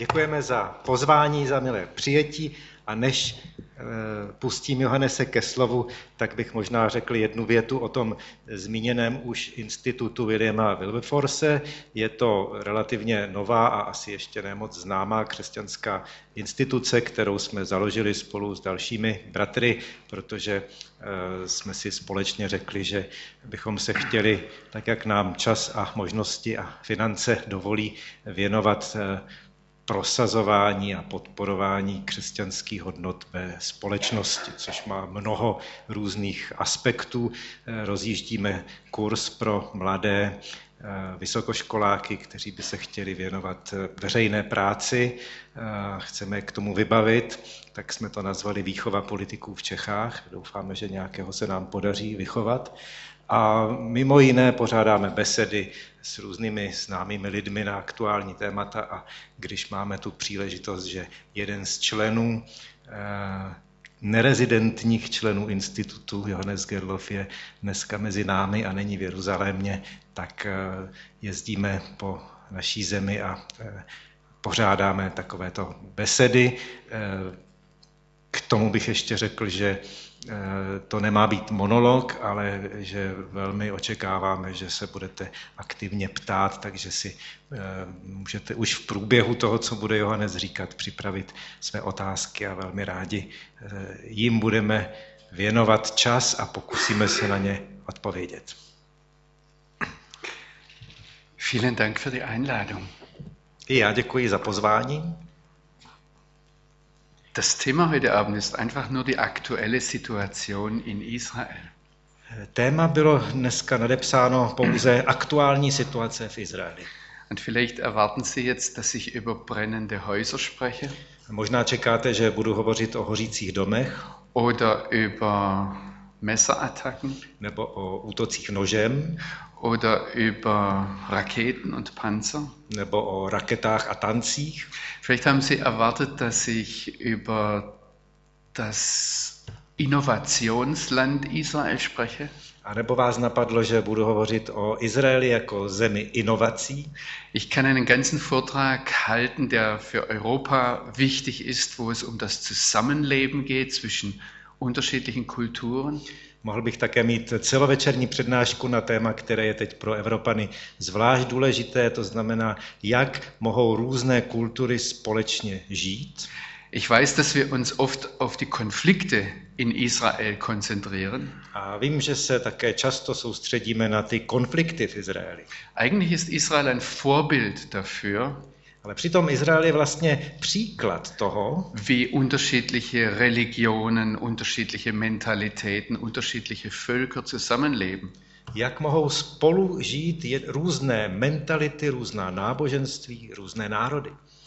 Děkujeme za pozvání, za milé přijetí a než pustím Johannese ke slovu, tak bych možná řekl jednu větu o tom zmíněném už institutu Williama Wilberforce. Je to relativně nová a asi ještě nemoc známá křesťanská instituce, kterou jsme založili spolu s dalšími bratry, protože jsme si společně řekli, že bychom se chtěli, tak jak nám čas a možnosti a finance dovolí, věnovat prosazování a podporování křesťanských hodnot ve společnosti, což má mnoho různých aspektů. Rozjíždíme kurz pro mladé vysokoškoláky, kteří by se chtěli věnovat veřejné práci. Chceme k tomu vybavit, tak jsme to nazvali Výchova politiků v Čechách. Doufáme, že nějakého se nám podaří vychovat. A mimo jiné pořádáme besedy s různými známými lidmi na aktuální témata a když máme tu příležitost, že jeden z členů, nerezidentních členů institutu, Johannes Gerloff, je dneska mezi námi a není v Jeruzalémě, tak jezdíme po naší zemi a pořádáme takovéto besedy. K tomu bych ještě řekl, že to nemá být monolog, ale že velmi očekáváme, že se budete aktivně ptát, takže si můžete už v průběhu toho, co bude Johannes říkat, připravit své otázky a velmi rádi jim budeme věnovat čas a pokusíme se na ně odpovědět. Vielen Dank für die Einladung. I já děkuji za pozvání. Das Thema heute Abend ist einfach nur die aktuelle Situation in Israel. Téma bylo dneska nadepsáno pouze aktuální situace v Izraeli. Und vielleicht erwarten Sie jetzt, dass ich über brennende Häuser spreche. Možná čekáte, že budu hovořit o hořících domech. Oder über Messerattacken. Nebo o útocích nožem. Oder über Raketen und Panzer. Nebo o raketách a tancích. Vielleicht haben Sie erwartet, dass ich über das Innovationsland Israel spreche. A nebo vás napadlo, že budu hovořit o Izraeli jako zemi inovací. Ich kann einen ganzen Vortrag halten, der für Europa wichtig ist, wo es um das Zusammenleben geht zwischen unterschiedlichen Kulturen. Mohl bych také mít celovečerní přednášku na téma, které je teď pro Evropany zvlášť důležité, to znamená, jak mohou různé kultury společně žít. Ich weiß, dass wir uns oft auf die Konflikte in Israel konzentrieren. A vím, že se také často soustředíme na ty konflikty v Izraeli. Eigentlich ist Israel ein Vorbild dafür, ale přitom Izrael je vlastně příklad toho, wie unterschiedliche Religionen, unterschiedliche Mentalitäten, unterschiedliche Völker zusammenleben. Jak mohou spolu žít různé mentality, různá náboženství, různé národy.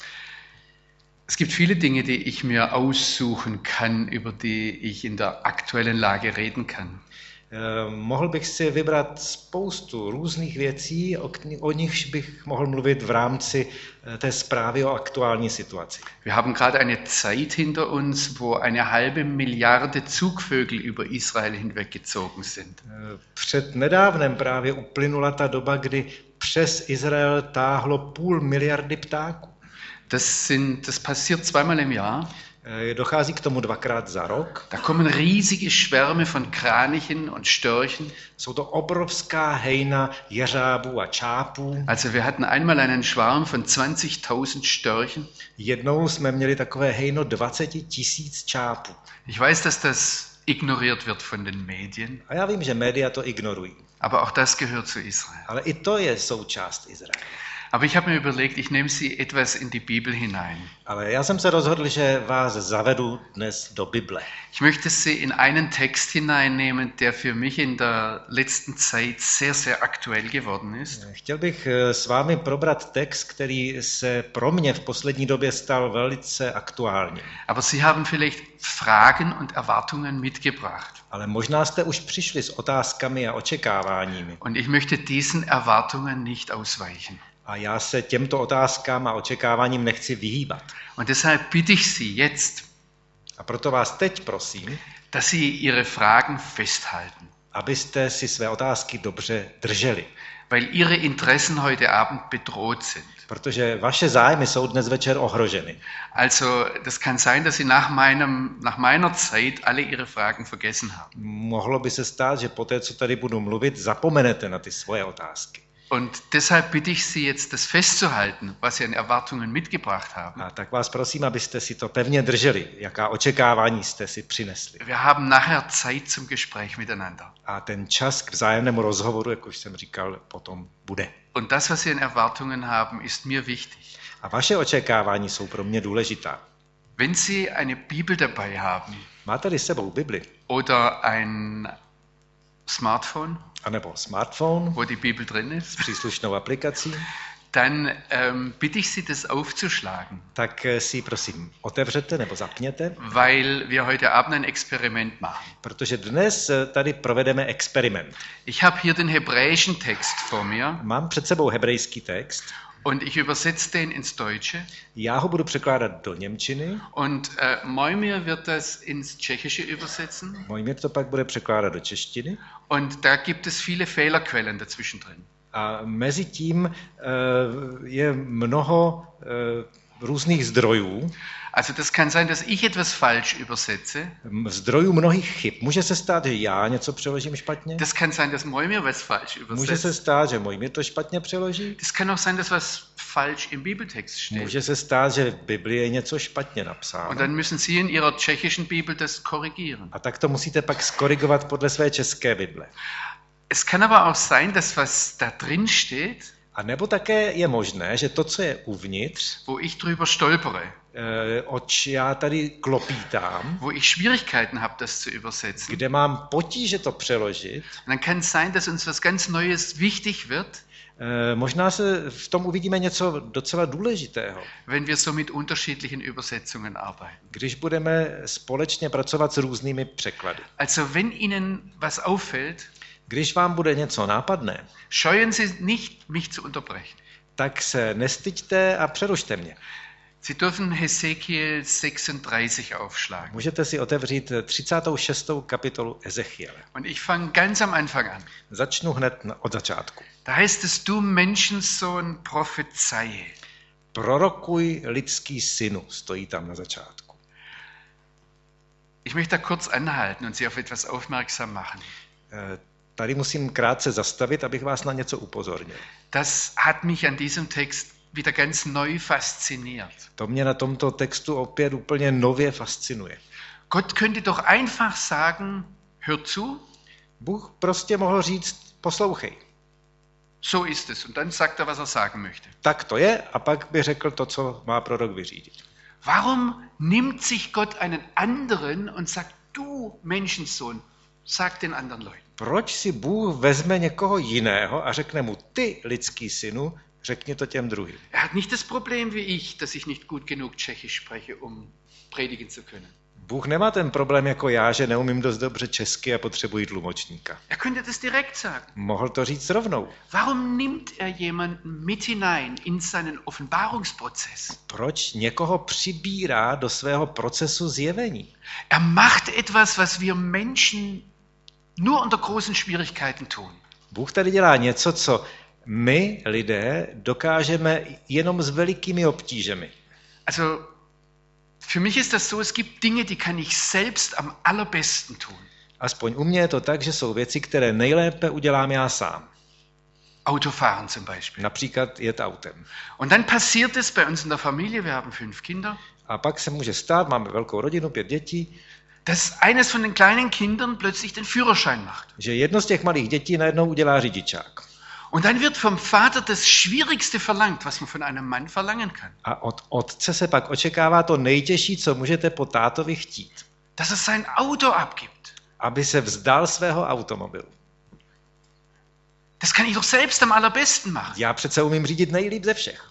Es gibt viele Dinge, die ich mir aussuchen kann, über die ich in der aktuellen Lage reden kann. Mohl bych si vybrat spoustu různých věcí, o nichž bych mohl mluvit v rámci té zprávy o aktuální situaci. Wir haben gerade eine Zeit hinter uns, wo eine halbe Milliarde Zugvögel über Israel hinweggezogen sind. Před nedávnem právě uplynula ta doba, kdy přes Izrael táhlo 500 miliardy ptáků. Das passiert zweimal im Jahr. Dochází k tomu dvakrát za rok. Da kommen riesige Schwärme von Kranichen und Störchen. Jsou to obrovská hejna jeřábů a čápů. Also wir hatten einmal einen Schwarm von 20.000 Störchen. Jednou jsme měli takové hejno 20 000 čápů. Ich weiß, dass das ignoriert wird von den Medien. A já vím, že média to ignorují. Aber auch das gehört zu Israel. Ale i to je součást Izraele. Aber ich habe mir überlegt, ich nehme Sie etwas in die Bibel hinein. Ale já jsem se rozhodl, že vás zavedu dnes do Bible. Ich möchte Sie in einen Text hineinnehmen, der für mich in der letzten Zeit sehr, sehr aktuell geworden ist. Chtěl bych s vámi probrat text, který se pro mě v poslední době stal velice aktuální. Aber Sie haben vielleicht Fragen und Erwartungen mitgebracht. Ale možná jste už přišli s otázkami a očekáváními. Und ich möchte diesen Erwartungen nicht ausweichen. A já se těmto otázkám a očekáváním nechci vyhýbat. Und deshalb bitte ich Sie jetzt, a proto vás teď prosím, dass Sie Ihre Fragen festhalten. Abyste si své otázky dobře drželi. weil ihre Interessen heute Abend bedroht sind. Protože vaše zájmy jsou dnes večer ohroženy. Also das kann sein, dass sie nach meiner Zeit alle ihre Fragen vergessen haben. Mohlo by se stát, že poté, co tady budu mluvit, zapomenete na ty svoje otázky. Und deshalb bitte ich Sie jetzt, das festzuhalten, was Sie an Erwartungen mitgebracht haben. A tak vás prosím, abyste si to pevně drželi, jaká očekávání jste si přinesli. Wir haben nachher Zeit zum Gespräch miteinander. A ten čas k vzájemnému rozhovoru, jak už jsem říkal, potom bude. Und das, was Sie an Erwartungen haben, ist mir wichtig. A vaše očekávání jsou pro mě důležitá. Wenn Sie eine Bibel dabei haben Máte-li s sebou Bibli, oder ein Smartphone, anebo smartphone wo die Bibel drin s ist, příslušnou aplikací, dann bitte ich Sie, das aufzuschlagen, tak si prosím otevřete nebo zapněte, weil wir heute Abend ein Experiment machen. protože dnes tady provedeme experiment. Ich habe hier den hebräischen Text vor mir Mám před sebou hebrejský text, und ich übersetze den ins Deutsche já ho budu překládat do němčiny, und Moimir wird das ins Tschechische übersetzen Mojmír to pak bude překládat do češtiny und da gibt es viele Fehlerquellen dazwischen drin. a mezi tím je mnoho různých zdrojů, Also das kann sein, dass ich etwas falsch übersetze. zdrojů mnohých chyb. Může se stát, že já něco přeložím špatně, Das kann sein, dass Moimir was falsch může se übersetzt. stát, že Mojmír to špatně přeloží, Das kann auch sein, dass was falsch im Bibeltext steht. může se stát, že v Biblii je něco špatně Und napsáno. dann müssen Sie in Ihrer tschechischen Bibel das korrigieren. A tak to musíte pak skorigovat podle své české Bible. Es kann aber auch sein, dass was da drin steht, A nebo také je možné, že to, co je uvnitř, wo ich drüber stolpere, oč já tady klopítám, wo ich Schwierigkeiten habe, das zu übersetzen. kde mám potíže to přeložit, Und dann kann es sein, dass uns was ganz Neues wichtig wird, možná se v tom uvidíme něco docela důležitého, wenn wir so mit unterschiedlichen Übersetzungen arbeiten. když budeme společně pracovat s různými překlady. Also wenn Ihnen was auffällt, Když vám bude něco nápadné, scheuen Sie nicht, mich zu unterbrechen. tak se nestyďte a přerušte mě. Sie dürfen Hesekiel 36 aufschlagen. Můžete si otevřít 36. kapitolu Ezechiele. Und ich fange ganz am Anfang an. Začnu hned od začátku. Da heißt es, du Menschensohn, prophezeie. Prorokuj lidský synu, stojí tam na začátku. Ich möchte da kurz anhalten und Sie auf etwas aufmerksam machen. Tady musím krátce zastavit, abych vás na něco upozornil. Das hat mich an diesem Text wieder ganz neu fasziniert. To mě na tomto textu opět úplně nově fascinuje. Gott könnte doch einfach sagen, hör zu, Bůh prostě mohl říct, poslouchej. so ist es. Und dann sagt er, was er sagen möchte. Tak to je a pak by řekl to, co má prorok vyřídit. Warum nimmt sich Gott einen anderen und sagt, du Menschensohn, sag den anderen Leuten? Proč si Bůh vezme někoho jiného a řekne mu, ty lidský synu, řekni to těm druhým. Er hat nicht das Problem wie ich, dass ich nicht gut genug Tschechisch spreche, um predigen zu können. Bůh nemá ten problém jako já, že neumím dost dobře česky a potřebuji tlumočníka. Er könnte das direkt sagen. Mohl to říct rovnou. Warum nimmt er jemanden mit hinein in seinen Offenbarungsprozess? Proč někoho přibírá do svého procesu zjevení? Er macht etwas, was wir Menschen nur unter großen Schwierigkeiten tun. Bůh tady dělá něco, co my, lidé, dokážeme jenom s velikými obtížemi. Also, für mich ist das so, es gibt Dinge, die kann ich selbst am allerbesten tun. Aspoň u mě je to tak, že jsou věci, které nejlépe udělám já sám. Autofahren zum Beispiel. Například jet autem. Und dann passiert es bei uns in der Familie, wir haben 5 Kinder, A pak se může stát, máme velkou rodinu, 5 dětí, dass eines von den kleinen Kindern plötzlich den Führerschein macht. že jedno z těch malých dětí najednou udělá řidičák. Und dann wird vom Vater das Schwierigste verlangt, was man von einem Mann verlangen kann. A od otce se pak očekává to nejtěžší, co můžete po tátovi chtít. Dass er sein Auto abgibt. Aby se vzdal svého automobilu. Das kann ich doch selbst am allerbesten machen. Já přece umím řídit nejlíp ze všech.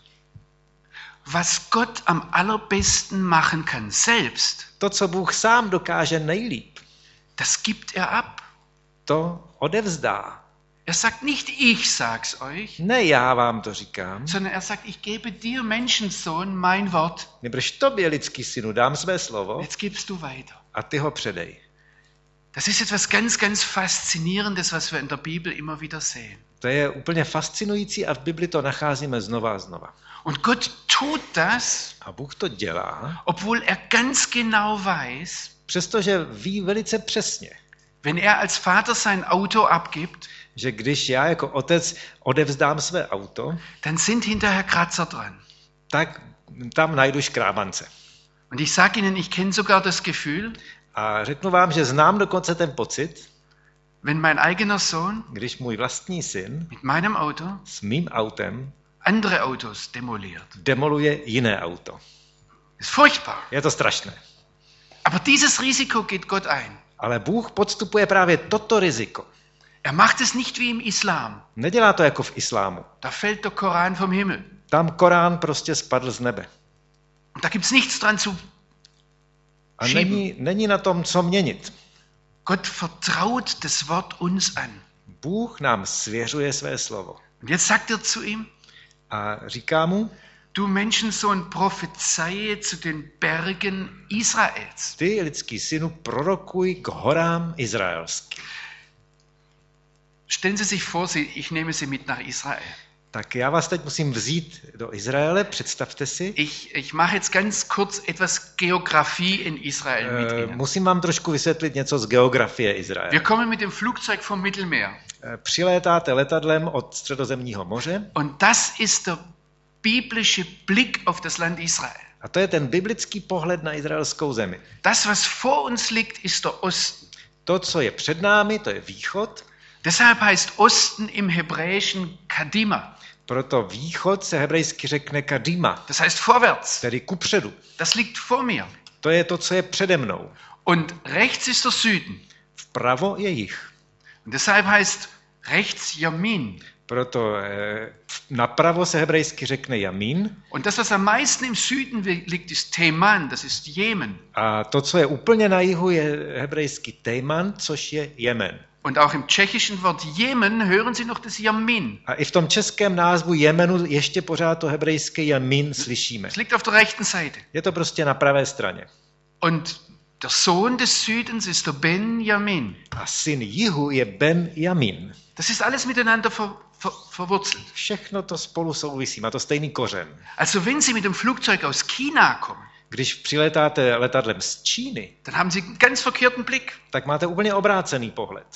Was Gott am allerbesten machen kann selbst, To, co Bůh sám dokáže nejlíp, das gibt er ab. to odevzdá. Er sagt nicht, ich sag's euch, Ne já vám to říkám, sondern er sagt, ich gebe dir, Menschensohn, mein Wort. nebož tobě, lidský synu, dám své slovo Jetzt gibst du weiter. a ty ho předej. Das ist etwas ganz, ganz Faszinierendes, was wir in der Bibel immer wieder sehen. To je úplně fascinující a v Bibli to nacházíme znova a znova. Und Gott tut das, A Bůh to dělá, obwohl er ganz genau weiß, přestože ví velice přesně, wenn er als Vater sein Auto abgibt, že když já jako otec odevzdám své auto, dann sind hinterher Kratzer dran. tak tam najdu škrábance. Und ich sage Ihnen, ich kenne sogar das Gefühl, A řeknu vám, že znám dokonce ten pocit, wenn mein eigener Sohn když můj vlastní syn mit meinem Auto s mým autem andere Autos demoliert. demoluje jiné auto. Ist furchtbar. Je to strašné. Aber dieses Risiko geht Gott ein. Ale Bůh podstupuje právě toto riziko. Er macht es nicht wie im Islam. Nedělá to jako v islámu. Da fällt der Koran vom Himmel. Tam Korán prostě spadl z nebe. Und da gibt es nichts dran zu A schieben. není na tom, co měnit. Gott vertraut das Wort uns an. Bůh nám svěřuje své slovo. Und jetzt sagt er zu ihm, A říká mu, du Menschensohn, prophezeie zu den Bergen Israels. ty, lidský synu, prorokuj k horám izraelským. Stellen Sie sich vor, ich nehme Sie mit nach Israel. Tak já vás teď musím vzít do Izraele, představte si. Ich mache jetzt ganz kurz etwas Geografie in Israel mit Ihnen. Musím vám trošku vysvětlit něco z geografie Izraele. Wir kommen mit dem Flugzeug vom Mittelmeer. Přilétáte letadlem od Středozemního moře Und das ist der biblische Blick auf das Land Israel. a to je ten biblický pohled na izraelskou zemi. Das, was vor uns liegt, ist der Osten. To, co je před námi, to je východ. Deshalb heißt Osten im Hebräischen Kadima. Proto východ se hebrejsky řekne kadima, Das heißt vorwärts. tedy kupředu. Das liegt vor mir. To je to, co je přede mnou. Und rechts ist der Süden. Vpravo je jih. Und deshalb heißt rechts Yamin. Proto napravo se hebrejsky řekne Jamín. Und das, was am meisten im Süden liegt, ist Teman, das ist Jemen. A to, co je úplně na jihu, je hebrejský Tejman, což je Jemen. Und auch im tschechischen Wort Jemen hören Sie noch das Yamin. A i v tom českém názvu Jemenu ještě pořád to hebrejské Jamín slyšíme. Es liegt auf der rechten Seite. Je to prostě na pravé straně. Und der Sohn des Südens ist der Benjamin. A syn jihu je Ben Jamín. Das ist alles miteinander verwurzelt. Všechno to spolu souvisí, má to stejný kořen. Also wenn Sie mit dem Flugzeug aus China kommen, Když přiletáte letadlem z Číny, dann haben Sie einen ganz verkehrten Blick. tak máte úplně obrácený pohled.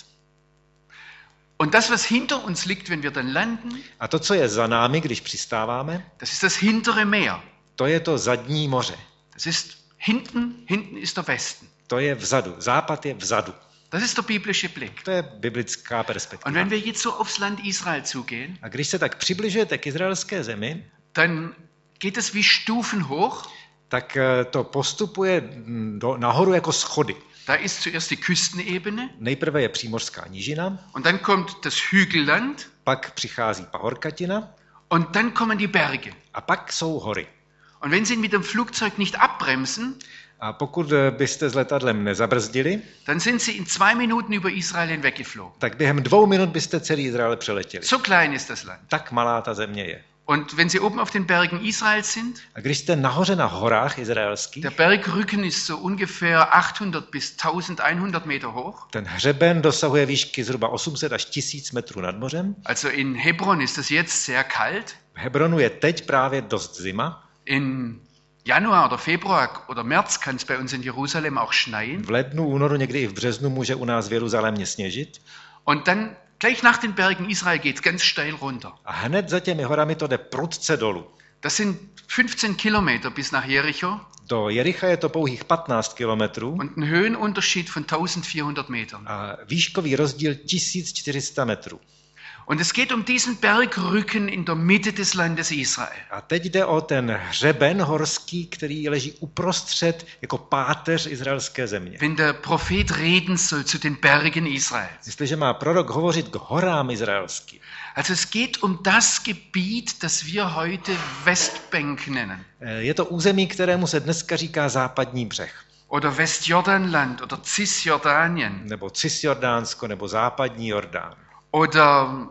Und das, was hinter uns liegt, wenn wir dann landen, A to, co je za námi, když přistáváme, das ist das hintere Meer. to je to zadní moře. Das ist hinten ist der Westen. To je vzadu. Západ je vzadu. Das ist der biblische Blick. To je biblická Und perspektiva. wenn wir jetzt so aufs Land Israel zugehen, A když se tak přibližujete k izraelské zemi, dann geht es wie Stufen hoch. tak to postupuje nahoru jako schody. Da ist zuerst die Küstenebene Nejprve je přímořská nížina, und dann kommt das Hügelland pak přichází pahorkatina und dann kommen die Berge. a pak jsou hory. Und wenn Sie mit dem Flugzeug nicht abbremsen, A pokud byste s letadlem nezabrzdili, dann sind Sie in 2 Minuten über Israel hinweggeflogen. tak během 2 minut byste celý Izrael přeletěli. So klein ist das Land. Tak malá ta země je. Und wenn Sie oben auf den Bergen Israels sind, A když jste nahoře na horách izraelských, der Bergrücken ist so ungefähr 800 bis 1100 Meter hoch. ten hřeben dosahuje výšky zhruba 800 až 1000 metrů nad mořem. Also in Hebron ist es jetzt sehr kalt. V Hebronu je teď právě dost zima. In Januar oder Februar oder März kann es bei uns in Jerusalem auch schneien. V lednu, únoru, někdy i v březnu může u nás v Jeruzalémě sněžit. Und dann gleich nach den Bergen Israel geht es ganz steil runter. A hned za těmi horami to jde prudce dolů. Das sind 15 Kilometer bis nach Jericho Do Jericha je to pouhých 15 kilometrů und ein Höhenunterschied von 1400 Metern. a výškový rozdíl 1400 metrů. Und es geht um diesen Bergrücken in der Mitte des Landes Israel. A teď jde o ten hřeben horský, který leží uprostřed jako páteř izraelské země. Wenn der Prophet reden soll zu den Bergen Israels. Jestliže má prorok hovořit k horám izraelským, Also es geht um das Gebiet, das wir heute Westbank nennen. je to území, kterému se dneska říká západní břeh. Oder Westjordanland oder Cisjordanien. Nebo Cisjordánsko, nebo západní Jordán. Oder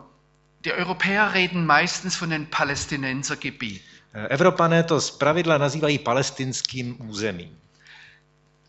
die Europäer reden meistens von den Palästinensergebiet. Evropané to zpravidla nazývají palestinským územím.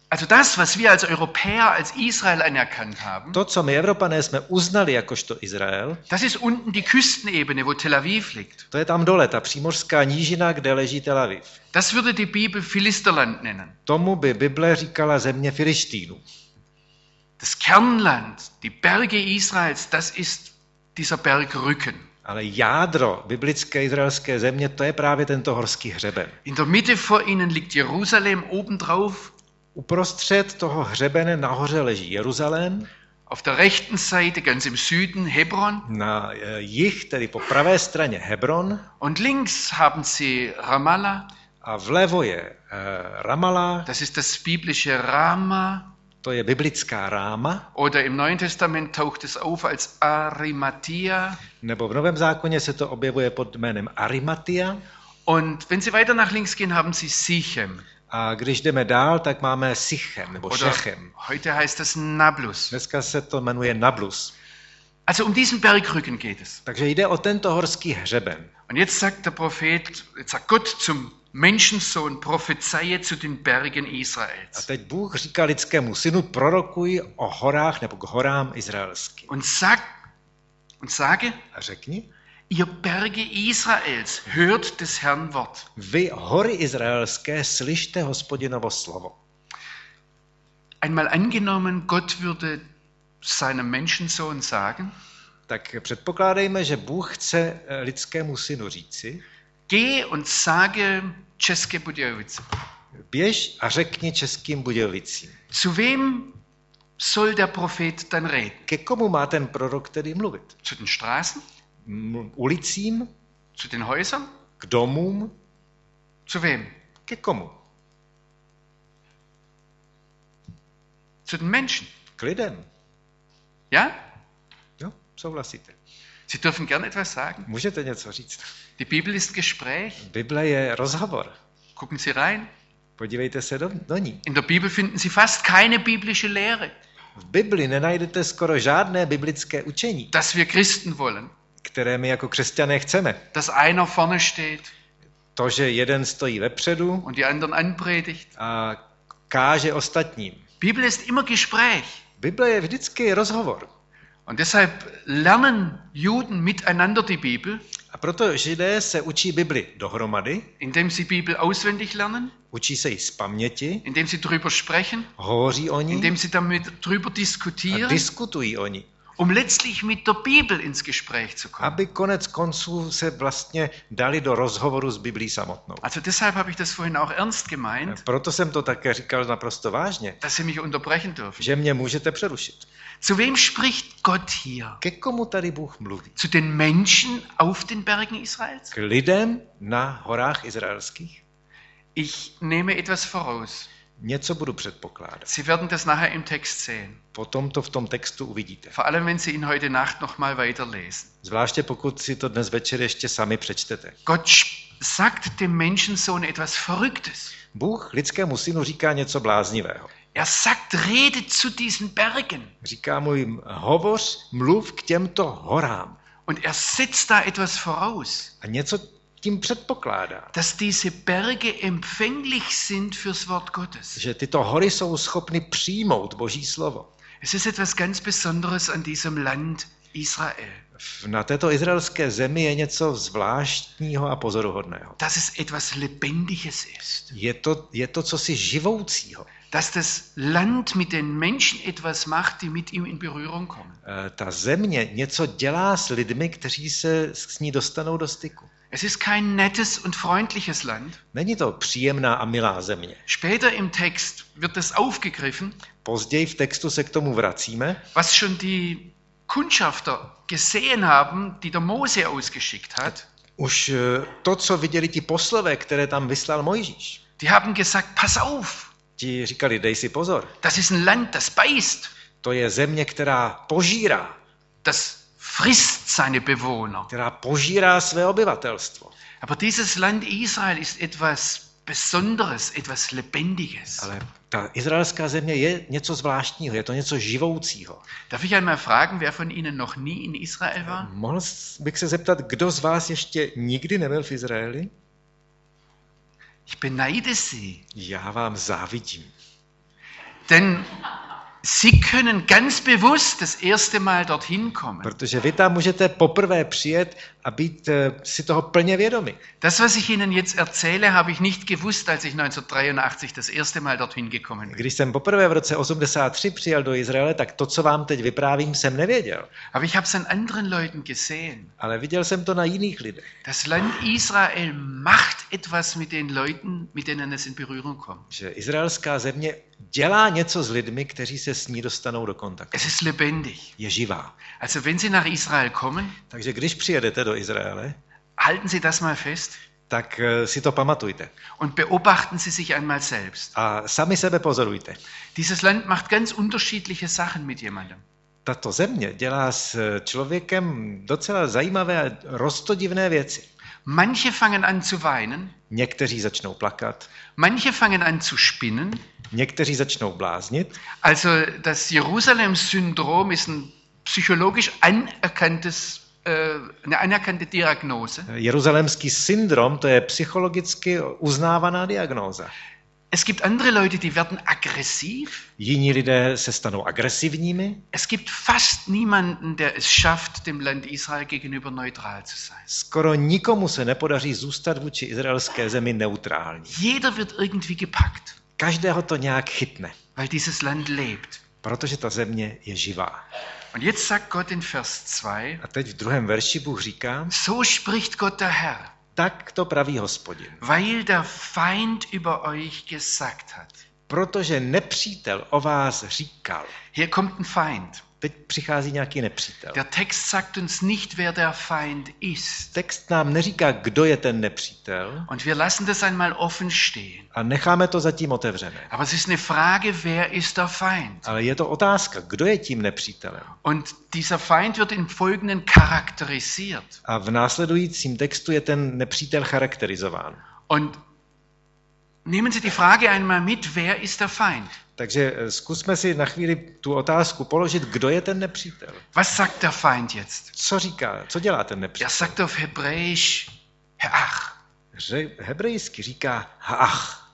Also das, was wir als Europäer, als Israel anerkannt haben, To, co my Evropané jsme uznali jakožto Izrael, das ist unten die Küstenebene, wo Tel Aviv liegt. to je tam dole, ta přímořská nížina, kde leží Tel Aviv. Das würde die Bibel Philisterland nennen. Tomu by Bible říkala země Filištínů. Das Kernland, die Berge Israels, das ist dieser Bergrücken. Ale jádro biblické izraelské země, to je právě tento horský hřeben. In der Mitte vor ihnen liegt Jerusalem, obendrauf. Uprostřed toho hřebene nahoře leží Jeruzalém, Auf der rechten Seite, ganz im Süden, Hebron. na jih, tedy po pravé straně Hebron, Und links haben sie Ramallah. a vlevo je Ramala, Das ist das biblische Rama. to je biblická Ráma, Oder im Neuen Testament taucht es auf als Arimathea. nebo v Novém zákoně se to objevuje pod jménem Arimatia. Und wenn Sie weiter nach links gehen, haben Sie Sichem. A když jdeme dál, tak máme Sichem, nebo Oder Šechem. heute heißt das Nablus. Dneska se to jmenuje Nablus. Also um diesen Bergrücken geht es. Takže jde o tento horský hřeben. Und jetzt sagt der Prophet, jetzt sagt Gott zum Menschensohn, prophezeie zu den Bergen A Israels. teď Bůh říká lidskému synu, prorokuj o horách nebo k horám izraelským. Und sage, A řekni, ihr Berge Israels, hört des Herrn Wort. vy hory izraelské, slyšte Hospodinovo slovo. Einmal angenommen, Gott würde seinem Menschensohn sagen, Tak předpokládejme, že Bůh chce lidskému synu říci, geh und sage České Budějovice. běž a řekni Českým Budějovicím. Zu wem soll der Prophet dann reden? Ke komu má ten prorok tedy mluvit? Zu den Straßen? Ulicím? Zu den Häusern? K domům? Zu wem? Ke komu? Zu den Menschen. K lidem. Ja? Jo, souhlasíte. Sie dürfen gern etwas sagen. Můžete něco říct? Die Bibel ist Gespräch. Bible je rozhovor. Gucken Sie rein. Podívejte se do ní. In der Bibel finden Sie fast keine biblische Lehre, V Bibli nenajdete skoro žádné biblické učení, dass wir Christen wollen, které my jako křesťané chceme. dass einer vorne steht To, že jeden stojí vepředu und die anderen anpredigt. a káže ostatním. Bibel ist immer Gespräch. Bible je vždycky rozhovor. Und deshalb lernen Juden miteinander die Bibel, A proto Židé se učí Bibli dohromady, indem sie Bibel auswendig lernen, učí se ji z paměti, indem sie darüber sprechen, hovoří o ní indem sie damit drüber a diskutieren, diskutují o ní. um letztlich mit der Bibel ins Gespräch zu kommen. Aby konec konců se vlastně dali do rozhovoru s Biblí samotnou. Also deshalb habe ich das vorhin auch ernst gemeint, Proto jsem to také říkal naprosto vážně, dass Sie mich unterbrechen dürfen. že mě můžete přerušit. Zu wem spricht Gott hier? Ke komu tady Bůh mluví? Zu den Menschen auf den Bergen Israels? K lidem na horách izraelských? Ich nehme etwas voraus. Něco budu předpokládat. Sie werden das nachher im Text sehen. Potom to v tom textu uvidíte. Vor allem, wenn Sie ihn heute Nacht noch mal weiterlesen. Zvláště pokud si to dnes večer ještě sami přečtete. Gott sagt dem Menschensohn etwas Verrücktes. Bůh lidskému synu říká něco bláznivého. Er sagt, rede zu diesen Bergen. Říká mu jim, hovoř, mluv k těmto horám. Und er setzt da etwas voraus, A něco tím předpokládá. dass diese Berge empfänglich sind fürs Wort Gottes. Že tyto hory jsou schopny přijmout Boží slovo. Es ist etwas ganz Besonderes an diesem Land Israel. Na této izraelské zemi je něco zvláštního a pozoruhodného. Dass es etwas Lebendiges ist. Je to cosi živoucího. Dass das Land mit den Menschen etwas macht, die mit ihm in Berührung kommen. Ta země něco dělá s lidmi, kteří se s ní dostanou do styku. Es ist kein nettes und freundliches Land. Není to příjemná a milá země. Später im Text wird das aufgegriffen, Později v textu se k tomu vracíme, was schon die Kundschafter gesehen haben, die der Mose ausgeschickt hat. už to, co viděli ti poslové, které tam vyslal Mojžíš. Die haben gesagt, pass auf, Ti říkali, dej si pozor, das ist ein Land, das beißt, to je země, která požírá, das frisst seine Bewohner. která požírá své obyvatelstvo. Aber dieses Land Israel ist etwas Besonderes, etwas Lebendiges. Ale ta izraelská země je něco zvláštního, je to něco živoucího. Darf ich einmal fragen, wer von Ihnen noch nie in Israel war? Mohl bych se zeptat, kdo z vás ještě nikdy nebyl v Izraeli? Ich beneide Sie. Já vám závidím. Denn Sie können ganz bewusst das erste Mal dorthin kommen. Protože vy tam můžete poprvé přijet a být si toho plně vědomi. Das, was ich Ihnen jetzt erzähle, habe ich nicht gewusst, als ich 1983 das erste Mal dorthin gekommen bin. Když jsem poprvé v roce 83 přijel do Izraele, tak to, co vám teď vyprávím, jsem nevěděl. Aber ich habe es an anderen Leuten gesehen. Ale viděl jsem to na jiných lidech. Das Land Israel macht etwas mit den Leuten, mit denen es in Berührung kommt. Že izraelská země dělá něco s lidmi, kteří se s ní dostanou do kontaktu. Es ist lebendig. Je živá. Also wenn Sie nach Israel kommen, Takže když přijedete do Izraele, halten Sie das mal fest tak si to pamatujte. und beobachten Sie sich einmal selbst. A sami sebe pozorujte. Dieses Land macht ganz unterschiedliche Sachen mit jemandem. Tato země dělá s člověkem docela zajímavé a roztodivné věci. Manche fangen an zu weinen, Někteří začnou plakat, manche fangen an zu spinnen. někteří začnou bláznit. Also das Jerusalem-Syndrom ist ein psychologisch eine anerkannte Diagnose. Jeruzalémský syndrom, to je psychologicky uznávaná diagnóza. Es gibt andere Leute, die werden aggressiv. Jiní lidé se stanou agresivními. Es gibt fast niemanden, der es schafft, dem Land Israel gegenüber neutral zu sein. Skoro nikomu se nepodaří zůstat vůči izraelské zemi neutrální. Jeder wird irgendwie gepackt, Každého to nějak chytne, weil dieses Land lebt. protože ta země je živá. Und jetzt sagt Gott in Vers 2, A teď v 2. verši Bůh říká, so spricht Gott der Herr, tak to praví Hospodin. weil der Feind über euch gesagt hat. Protože nepřítel o vás říkal. Hier kommt ein Feind. Teď přichází nějaký nepřítel. Der Text sagt uns nicht, wer der Feind ist. Text nám neříká, kdo je ten nepřítel, Und wir lassen das einmal offen stehen. a necháme to zatím otevřené. Aber es ist eine Frage, wer ist der Feind? Ale je to otázka, kdo je tím nepřítelem. Und dieser Feind wird im Folgenden charakterisiert. A v následujícím textu je ten nepřítel charakterizován. Und nehmen Sie die Frage einmal mit, wer ist der Feind? Takže zkusme si na chvíli tu otázku položit, kdo je ten nepřítel. Was sagt der Feind jetzt? Co říká, co dělá ten nepřítel? Er sagt auf Hebräisch, Heach. Hebrejsky říká haach.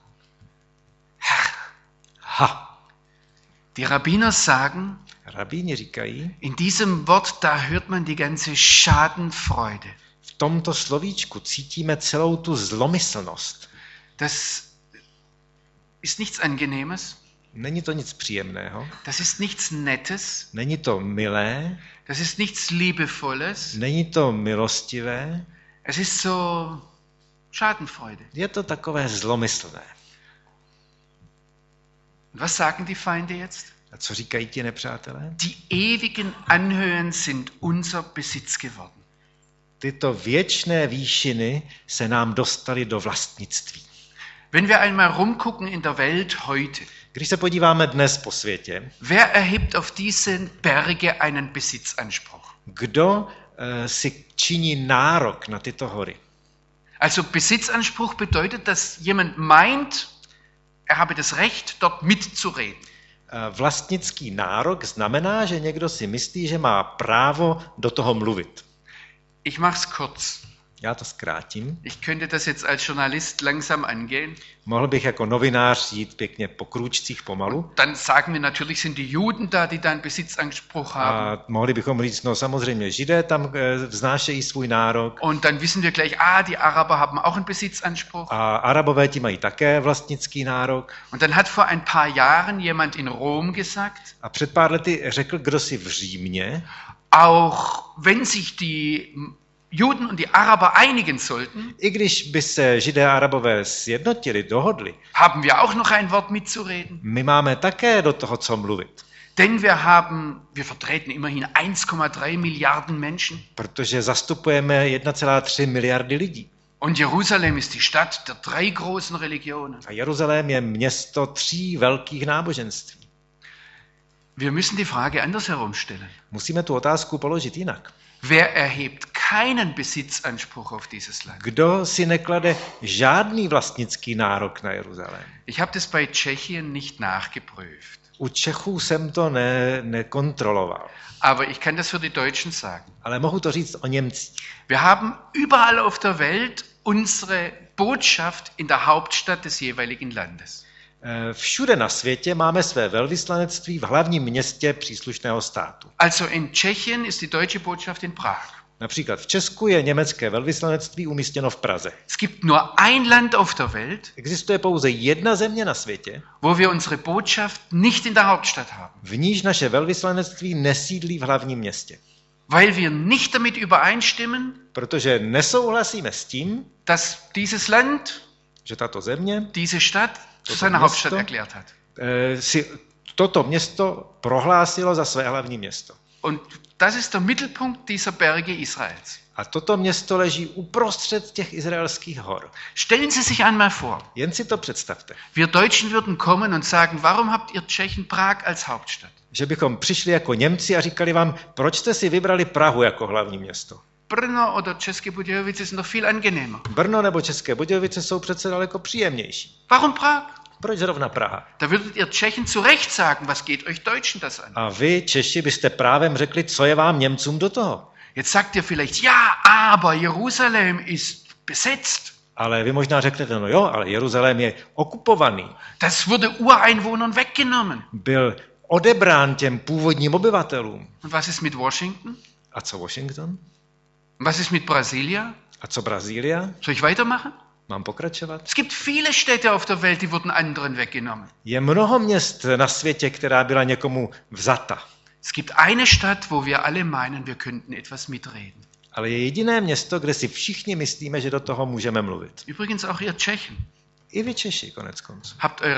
Ha. Die Rabbiner sagen, Rabíni říkají, in diesem Wort, da hört man die ganze Schadenfreude. v tomto slovíčku cítíme celou tu zlomyslnost. Das ist nichts Angenehmes, Není to nic příjemného, das ist nichts Nettes, není to milé, das ist nichts Liebevolles, není to milostivé, es ist so Schadenfreude. je to takové zlomyslné. Und was sagen die Feinde jetzt? A co říkají ti nepřátelé? Die ewigen Anhöhen sind unser Besitz geworden. Tyto věčné výšiny se nám dostaly do vlastnictví. Wenn wir einmal rumgucken in der Welt heute, Když se podíváme dnes po světě, wer erhebt auf diese Berge einen Besitzanspruch? kdo si činí nárok na tyto hory? Also Besitzanspruch bedeutet, dass jemand meint, er habe das Recht, dort mitzureden. Vlastnický nárok znamená, že někdo si myslí, že má právo do toho mluvit. Ich mache es kurz. Já to zkrátím. Ich könnte das jetzt als Journalist langsam angehen. Mohl bych jako novinář jít pěkně po krůčcích pomalu. Dann sagen wir natürlich, sind die Juden da, die da einen Besitzanspruch haben. A mohli bychom říct, no samozřejmě Židé tam vznášejí svůj nárok. Und dann wissen wir gleich, die Araber haben auch einen Besitzanspruch. A Arabové ti mají také vlastnický nárok. Und dann hat vor ein paar Jahren jemand in Rom gesagt, A před pár lety řekl kdosi v Římě, auch wenn sich die Juden und die Araber einigen sollten, i když by se Židé a Arabové sjednotili, dohodli, haben wir auch noch ein Wort mitzureden. my máme také do toho co mluvit. Denn wir vertreten immerhin 1,3 Milliarden Menschen. Protože zastupujeme 1,3 miliardy lidí. Und Jerusalem ist die Stadt der 3 großen Religionen. A Jeruzalém je město 3 velkých náboženství. Wir müssen die Frage andersherum stellen. Musíme tu otázku položit jinak. Wer erhebt keinen Besitzanspruch auf dieses Land? Kdo si neklade žádný vlastnický nárok na Jeruzalém? Ich habe das bei Tschechien nicht nachgeprüft. U Čechů jsem to nekontroloval. Aber ich kann das für die Deutschen sagen. Ale mohu to říct o Němcích. Wir haben überall auf der Welt unsere Botschaft in der Hauptstadt des jeweiligen Landes. Všude na světě máme své velvyslanectví v hlavním městě příslušného státu. Also in Tschechien ist die deutsche Botschaft in Prag. Například v Česku je německé velvyslanectví umístěno v Praze. Es gibt nur ein Land auf der Welt, Existuje pouze jedna země na světě, wo wir unsere Botschaft nicht in der Hauptstadt haben, v níž naše velvyslanectví nesídlí v hlavním městě. weil wir nicht damit übereinstimmen, Protože nesouhlasíme s tím, dass dieses Land, že tato země diese Stadt zu Das seiner Město? Hauptstadt erklärt hat. si toto město prohlásilo za své hlavní město. Und das ist der Mittelpunkt dieser Berge Israels. A toto město leží uprostřed těch izraelských hor. Stellen Sie sich einmal vor, Jen si to představte, wir Deutschen würden kommen und sagen, warum habt ihr Tschechen Prag als Hauptstadt? že bychom přišli jako Němci a říkali vám, proč jste si vybrali Prahu jako hlavní město. Brno oder České Budějovice sind noch viel angenehmer. Brno nebo České Budějovice jsou přece daleko příjemnější. Warum Prag? Proč zrovna Praha? Da würdet ihr Tschechen zu Recht sagen, was geht euch Deutschen das an? A vy, Češi, byste právem řekli, co je vám Němcům do toho. Jetzt sagt ihr vielleicht, ja, aber Jerusalem ist besetzt. Ale vy možná řeknete, no jo, ale Jeruzalém je okupovaný. Das wurde Ureinwohnern weggenommen. Byl odebrán těm původním obyvatelům. Und was ist mit Washington? A co Washington? Und was ist mit Brasilia? A co Brazília? Soll ich weitermachen? Mám pokračovat? Es gibt viele Städte auf der Welt, die wurden anderen weggenommen. Je mnoho měst na světě, která byla někomu vzata. Es gibt eine Stadt, wo wir alle meinen, wir könnten etwas mitreden. Ale je jediné město, kde si všichni myslíme, že do toho můžeme mluvit. Übrigens auch ihr Tschechen. I vy Češi, konec konců.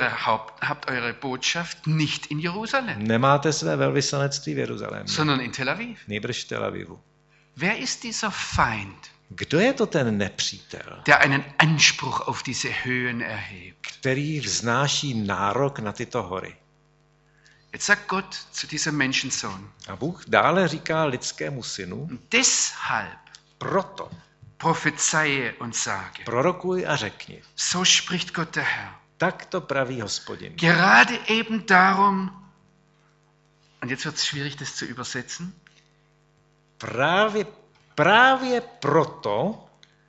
Habt eure Botschaft nicht in Jerusalem, Nemáte své velvyslanectví v Jeruzalémě, sondern in Tel Aviv. nýbrž v Tel Avivu. Wer ist dieser Feind, Kdo je to ten nepřítel, der einen Anspruch auf diese Höhen erhebt? který vznáší nárok na tyto hory? Jetzt sagt Gott zu diesem Menschensohn, A Bůh dále říká lidskému synu, und deshalb proto prophezeie und sage, prorokuj a řekni. so spricht Gott der Herr. Tak to praví Hospodin. Gerade eben darum, und jetzt wird es schwierig, das zu übersetzen, Právě proto,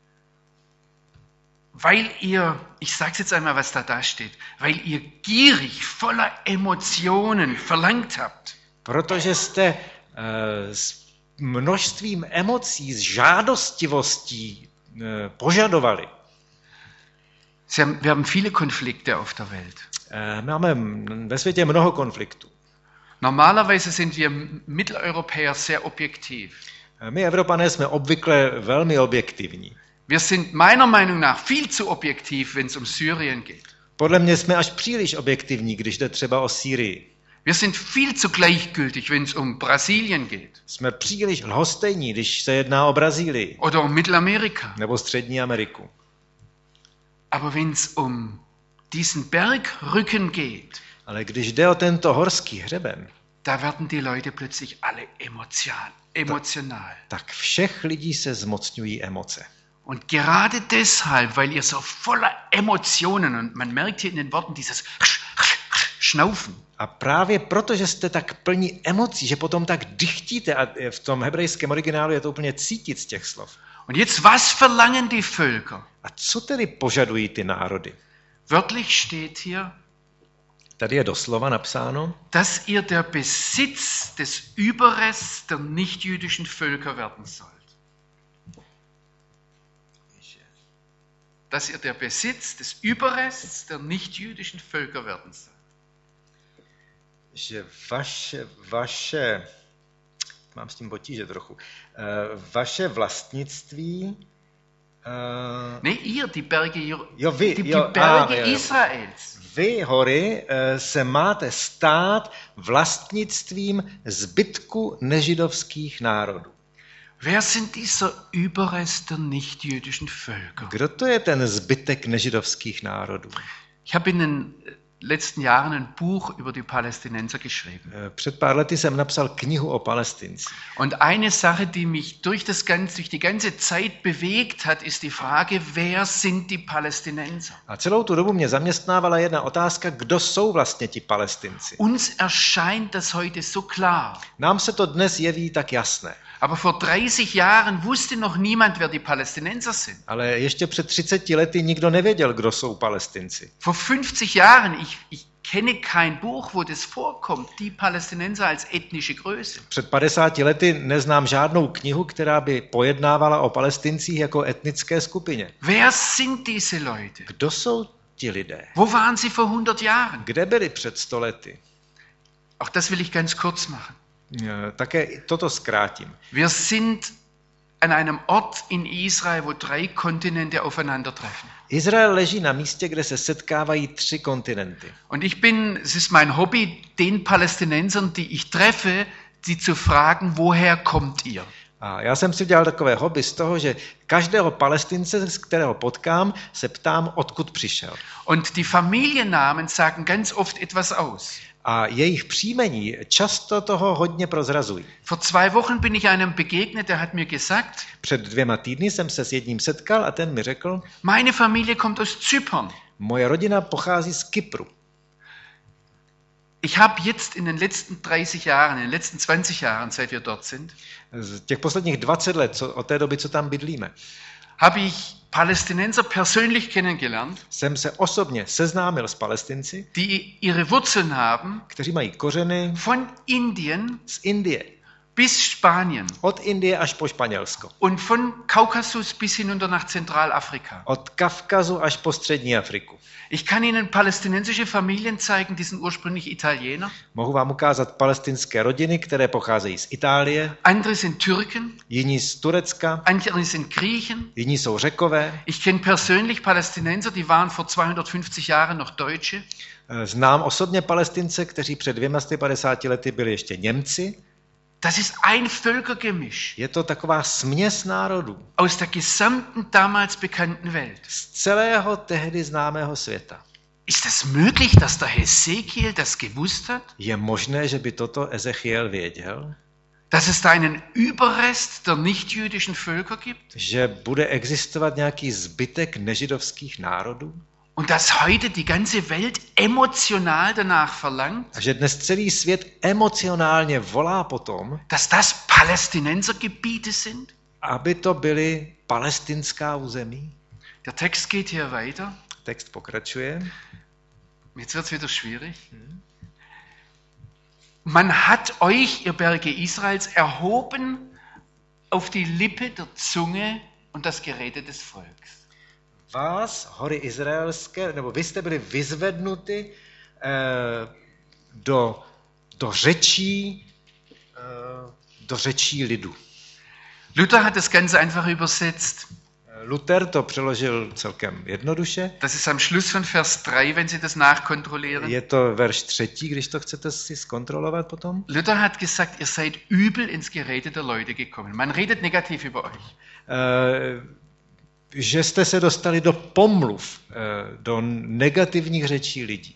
weil ihr, ich sage jetzt einmal, was da steht, weil ihr gierig, voller Emotionen verlangt habt, protože jste s množstvím emocí, s žádostivostí požadovali. wir haben viele Konflikte auf der Welt. Máme ve světě mnoho konfliktů. Normalerweise sind wir Mitteleuropäer sehr objektiv. My, Evropané, jsme obvykle velmi objektivní. Wir sind meiner Meinung nach viel zu objektiv, wenn es um Syrien geht. Podle mě jsme až příliš objektivní, když jde třeba o Sýrii. Wir sind viel zu gleichgültig, wenn es um Brasilien geht. Jsme příliš lhostejní, když se jedná o Brazílii Oder um Mittelamerika. nebo Střední Ameriku. Aber wenn es um diesen Bergrücken geht, Ale když jde o tento horský hřeben, da werden die Leute plötzlich alle emotional. tak všech lidí se zmocňují emoce. Und gerade deshalb, weil ihr so voller Emotionen, und man merkt hier in den Worten dieses Schnaufen, A právě proto, že jste tak plní emocí, že potom tak dychtíte, a v tom hebrejském originálu je to úplně cítit z těch slov. und jetzt was verlangen die Völker? A co tedy požadují ty národy? Wörtlich steht hier, Tady je doslova napsáno, dass ihr der Besitz des Überrests der nichtjüdischen Völker werden sollt. Dass ihr der Besitz des Überrests der nichtjüdischen Völker werden sollt. že vaše mám s tím potíže trochu, vaše vlastnictví, Ne, ihr, die Berge, die Berge Israels. Vy, hory, se máte stát vlastnictvím zbytku nežidovských národů. Wer sind dieser Überrest der nichtjüdischen Völker? Kdo to je ten zbytek nežidovských národů? Ich habe in den letzten Jahren ein Buch über die Palästinenser geschrieben. Před pár lety jsem napsal knihu o Palestincích. Und eine Sache, die mich durch die ganze Zeit bewegt hat, ist die Frage, wer sind die Palästinenser? A celou tu dobu mě zaměstnávala jedna otázka, kdo jsou vlastně ti Palestinci. Uns erscheint das heute so klar. Nám se to dnes jeví tak jasné. Aber vor 30 Jahren wusste noch niemand, wer die Palästinenser sind. Ale ještě před 30 lety nikdo nevěděl, kdo jsou Palestinci. Vor 50 Jahren, ich kenne kein Buch, wo das vorkommt, die Palästinenser als ethnische Größe. Před 50 lety neznám žádnou knihu, která by pojednávala o Palestincích jako etnické skupině. Wer sind diese Leute? Kdo jsou ti lidé? Wo waren sie vor 100 Jahren? Kde byli před 100 lety? Auch das will ich ganz kurz machen. Také toto zkrátím. Wir sind an einem Ort in Israel, wo 3 Kontinente aufeinandertreffen. Izrael leží na místě, kde se setkávají 3 kontinenty. Und es ist mein Hobby, den Palästinensern, die ich treffe, sie zu fragen, woher kommt ihr? A já jsem si udělal takové hobby z toho, že každého Palestince, z kterého potkám, se ptám, odkud přišel. Und die Familiennamen sagen ganz oft etwas aus. A jejich příjmení často toho hodně prozrazují. Vor 2 Wochen bin ich einem begegnet, der hat mir gesagt, Před 2 týdny jsem se s jedním setkal a ten mi řekl, meine Familie kommt aus Zypern. moje rodina pochází z Kypru. Ich habe jetzt in den letzten 30 Jahren, in den letzten 20 Jahren, seit wir dort sind, Z těch posledních 20 let, od té doby, co tam bydlíme, habe ich Palästinenser persönlich kennengelernt, jsem se osobně seznámil s Palestinci, die ihre Wurzeln haben kteří mají kořeny von Indien z Indie. bis Spanien Od Indie až po Španělsko. und von Kaukasus bis hinunter nach Zentralafrika. Od Kavkazu až po střední Afriku. Ich kann Ihnen palästinensische Familien zeigen, die sind ursprünglich Italiener. Mohu vám ukázat palestinské rodiny, které pocházejí z Itálie, Andere sind Türken, jiní z Turecka, andere sind Griechen. jiní jsou Řekové. Ich kenne persönlich Palästinenser, die waren vor 250 Jahren noch Deutsche. Znám osobně Palestince, kteří před 250 lety byli ještě Němci. Das ist ein Völkergemisch Je to taková směs národů aus der gesamten damals bekannten Welt. z celého tehdy známého světa. Ist das möglich, dass der Hesekiel das gewusst hat? Je možné, že by toto Ezechiel věděl? Dass es da einen Überrest der nichtjüdischen Völker gibt? Že bude existovat nějaký zbytek nežidovských národů? Und dass heute die ganze Welt emotional danach verlangt, A že dnes celý svět emocionálně volá potom, dass das Palästinensergebiete sind? aby to byly palestinská území? Der Text geht hier weiter. Text pokračuje. Jetzt wird es wieder schwierig. Man hat euch, ihr Berge Israels, erhoben auf die Lippe der Zunge und das Gerede des Volks. Vás, hory izraelské, nebo vy jste byli vyzvednuty do řečí lidu. Luther hat das Ganze einfach übersetzt. Luther to přeložil celkem jednoduše. Das ist am Schluss von Vers 3, wenn Sie das nachkontrollieren. Je to verš 3, když to chcete si zkontrolovat potom. Luther hat gesagt, ihr seid übel ins Gerede der Leute gekommen. Man redet negativ über euch. Že jste se dostali do pomluv, do negativních řečí lidí.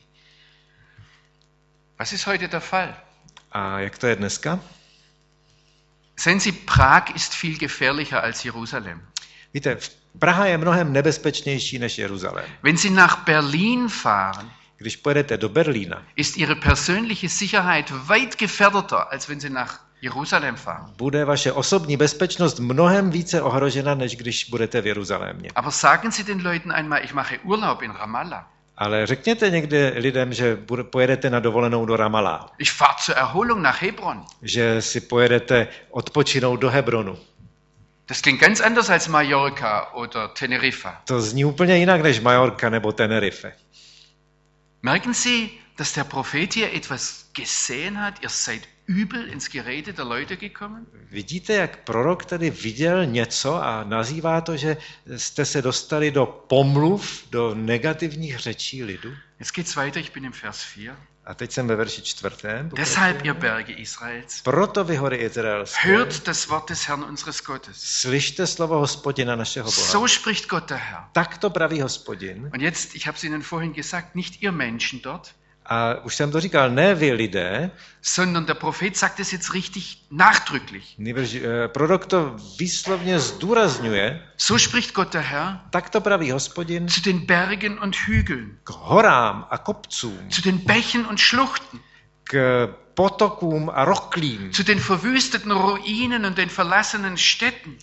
Was ist heute der Fall? A jak to je dneska? Sehen Sie, Prag ist viel gefährlicher als Jerusalem. Víte, Praha je mnohem nebezpečnější než Jeruzalém. Wenn Sie nach Berlin fahren, Když pojedete do Berlína, ist Ihre persönliche Sicherheit weit gefährdeter, als wenn Sie nach Jerusalem fahren. bude vaše osobní bezpečnost mnohem více ohrožena, než když budete v Jeruzalémě. Aber sagen Sie den Leuten einmal, ich mache Urlaub in Ramallah. Ale řekněte někdy lidem, že pojedete na dovolenou do Ramallah, Ich fahre zur Erholung nach Hebron. že si pojedete odpočinout do Hebronu. Das klingt ganz anders als Mallorca oder Teneriffa. To zní úplně jinak než Majorka nebo Tenerife. Merken Sie, dass der Prophet hier etwas gesehen hat? Ihr seid übel ins Gerede der Leute gekommen? Vidíte, jak prorok tady viděl něco a nazývá to, že jste se dostali do pomluv, do negativních řečí lidu? Jetzt geht's weiter, ich bin im Vers 4. A teď jsem ve verši 4. Deshalb, ihr Berge Israels, Proto vy hory izraelské, hört das Wort des Herrn unseres Gottes. slyšte slovo Hospodina našeho Boha. So spricht Gott der Herr. Tak to praví Hospodin. Und jetzt, ich habe es Ihnen vorhin gesagt, nicht ihr Menschen dort, A už jsem to říkal, ne vy lidé, sondern der Prophet sagt es jetzt richtig nachdrücklich. prorok to výslovně zdůrazňuje, So spricht Gott der Herr tak to praví Hospodin zu den Bergen und Hügeln, k horám a kopcům, zu den Bächen und Schluchten. k potokům a roklím, zu den verwüsteten Ruinen und den verlassenen Städten,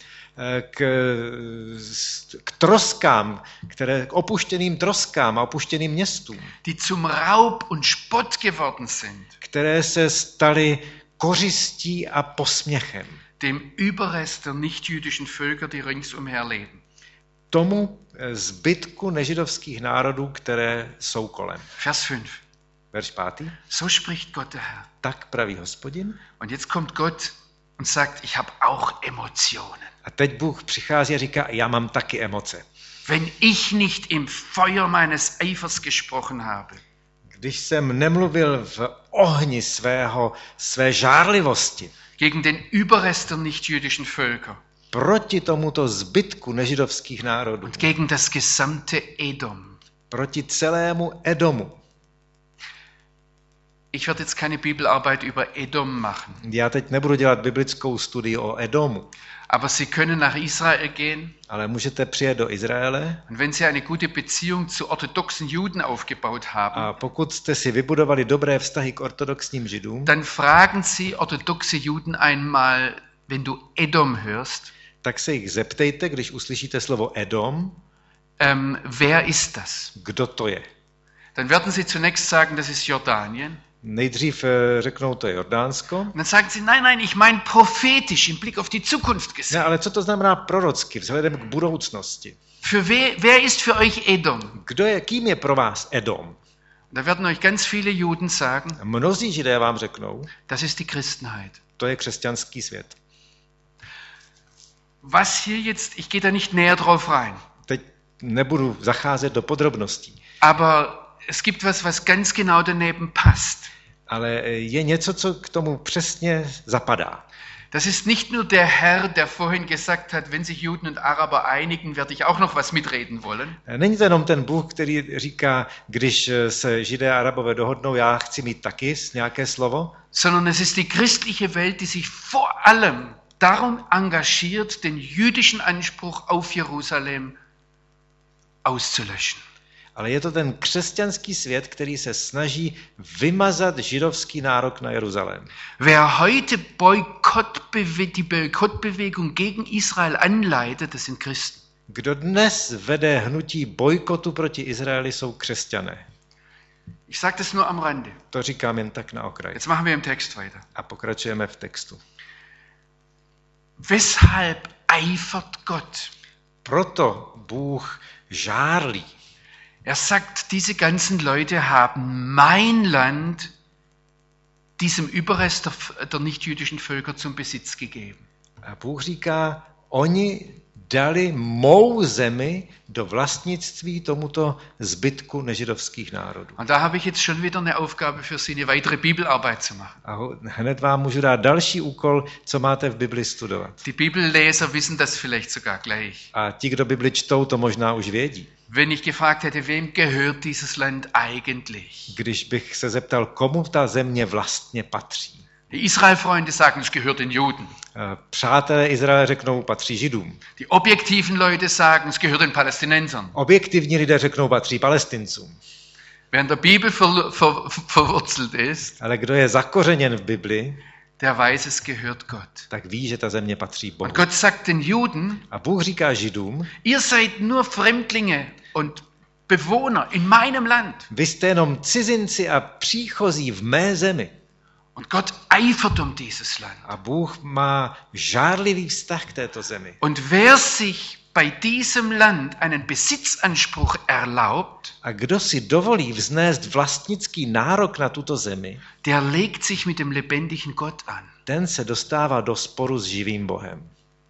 k troskám, k opuštěným troskám a opuštěným městům, die zum Raub und Spott geworden sind, které se staly kořistí a posměchem. dem Überrest der nichtjüdischen Völker, die ringsumher leben. Tomu zbytku nežidovských národů, které jsou kolem. Vers 5. Verš 5. So spricht Gott der Herr. Tak praví Hospodin. Und jetzt kommt Gott und sagt, ich habe auch Emotionen. A teď Bůh přichází a říká, já mám taky emoce. Wenn ich nicht im Feuer meines Eifers gesprochen habe, Když jsem nemluvil v ohni své žárlivosti gegen den Überrest der nichtjüdischen Völker proti tomuto zbytku nežidovských národů, und gegen das gesamte Edom. proti celému Edomu. Ich werde jetzt keine Bibelarbeit über Edom machen, Já teď nebudu dělat biblickou studii o Edomu, aber Sie können nach Israel gehen ale můžete přijet do Izraele und wenn Sie eine gute Beziehung zu orthodoxen Juden aufgebaut haben, a pokud jste si vybudovali dobré vztahy k ortodoxním židům, dann fragen Sie orthodoxe Juden einmal, wenn du Edom hörst, tak se jich zeptejte, když uslyšíte slovo Edom, wer ist das? kdo to je. Dann werden Sie zunächst sagen, das ist Jordanien. Nejdřív řeknou, to je Jordánsko. Und dann sagen Sie, nein, ich meine prophetisch, im Blick auf die Zukunft gesehen. Ne, ale co to znamená prorocky, vzhledem k budoucnosti? Wer ist für euch Edom? Kým je pro vás Edom? Da werden euch ganz viele Juden sagen, Mnozí židé vám řeknou, das ist die Christenheit. to je křesťanský svět. Was hier jetzt, ich gehe da nicht näher drauf rein, Teď nebudu zacházet do podrobností, aber es gibt was ganz genau daneben passt. ale je něco, co k tomu přesně zapadá. Das ist nicht nur der Herr, der vorhin gesagt hat, wenn sich Juden und Araber einigen, werde ich auch noch was mitreden wollen. Není to jenom ten Bůh, který říká, když se Židé a Arabové dohodnou, já chci mít taky nějaké slovo, Sondern es ist die christliche Welt, die sich vor allem darum engagiert, den jüdischen Anspruch auf Jerusalem auszulöschen. ale je to ten křesťanský svět, který se snaží vymazat židovský nárok na Jeruzalém. Wer heute die Boykottbewegung gegen Israel anleitet, das sind Christen. Kdo dnes vede hnutí bojkotu proti Izraeli, jsou křesťané. Ich sage das nur am Rande. To říkám jen tak na okraj. Jetzt machen wir im Text weiter. A pokračujeme v textu. Weshalb eifert Gott? Proto Bůh žárlí. Er sagt, diese ganzen Leute haben mein Land diesem Überrest der nichtjüdischen Völker zum Besitz gegeben. A Bůh říká, oni dali mou zemi do vlastnictví tomuto zbytku nežidovských národů. Und da habe ich jetzt schon wieder eine Aufgabe für Sie, eine weitere Bibelarbeit zu machen. A hned vám můžu dát další úkol, co máte v Bibli studovat. Die Bibelleser wissen das vielleicht sogar gleich. A ti, kdo Bibli čtou, to možná už vědí. Wenn ich gefragt hätte, wem gehört dieses Land eigentlich? Když bych se zeptal, komu ta země vlastně patří. Die Israel-Freunde sagen, es gehört den Juden. Přátelé Izraele řeknou, patří Židům. Die objektiven Leute sagen, es gehört den Palästinensern. Objektivní lidé řeknou, patří Palestincům. Wer in der Bibel verwurzelt ist, Ale kdo je zakořeněn v Bibli, der weiß, es gehört Gott. tak ví, že ta země patří Bohu. Und Gott sagt den Juden, A Bůh říká Židům, ihr seid nur Fremdlinge und Bewohner in meinem Land. vy jste jenom cizinci a příchozí v mé zemi. Und Gott eifert um dieses Land. A Bůh má žárlivý vztah k této zemi. Und wer sich bei diesem Land einen Besitzanspruch erlaubt, A kdo si dovolí vznést vlastnický nárok na tuto zemi, der legt sich mit dem lebendigen Gott an. ten se dostává do sporu s živým Bohem.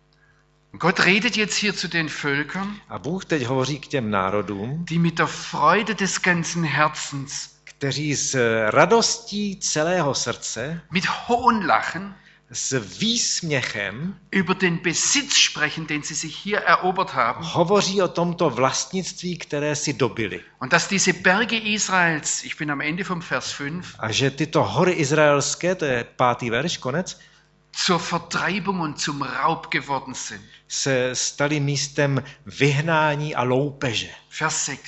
Gott redet jetzt hier zu den Völkern, A Bůh teď hovoří k těm národům, die mit der Freude des ganzen Herzens, kteří s radostí celého srdce, mit Hohnlachen s výsměchem über den Besitz sprechen, den sie sich hier erobert haben. hovoří o tomto vlastnictví, které si dobili. Und dass diese Berge Israels, ich bin am Ende vom Vers 5, A že tyto hory izraelské, to je 5. verš, konec, zur Vertreibung und zum Raub geworden sind. se staly místem vyhnání a loupeže. Vers 6.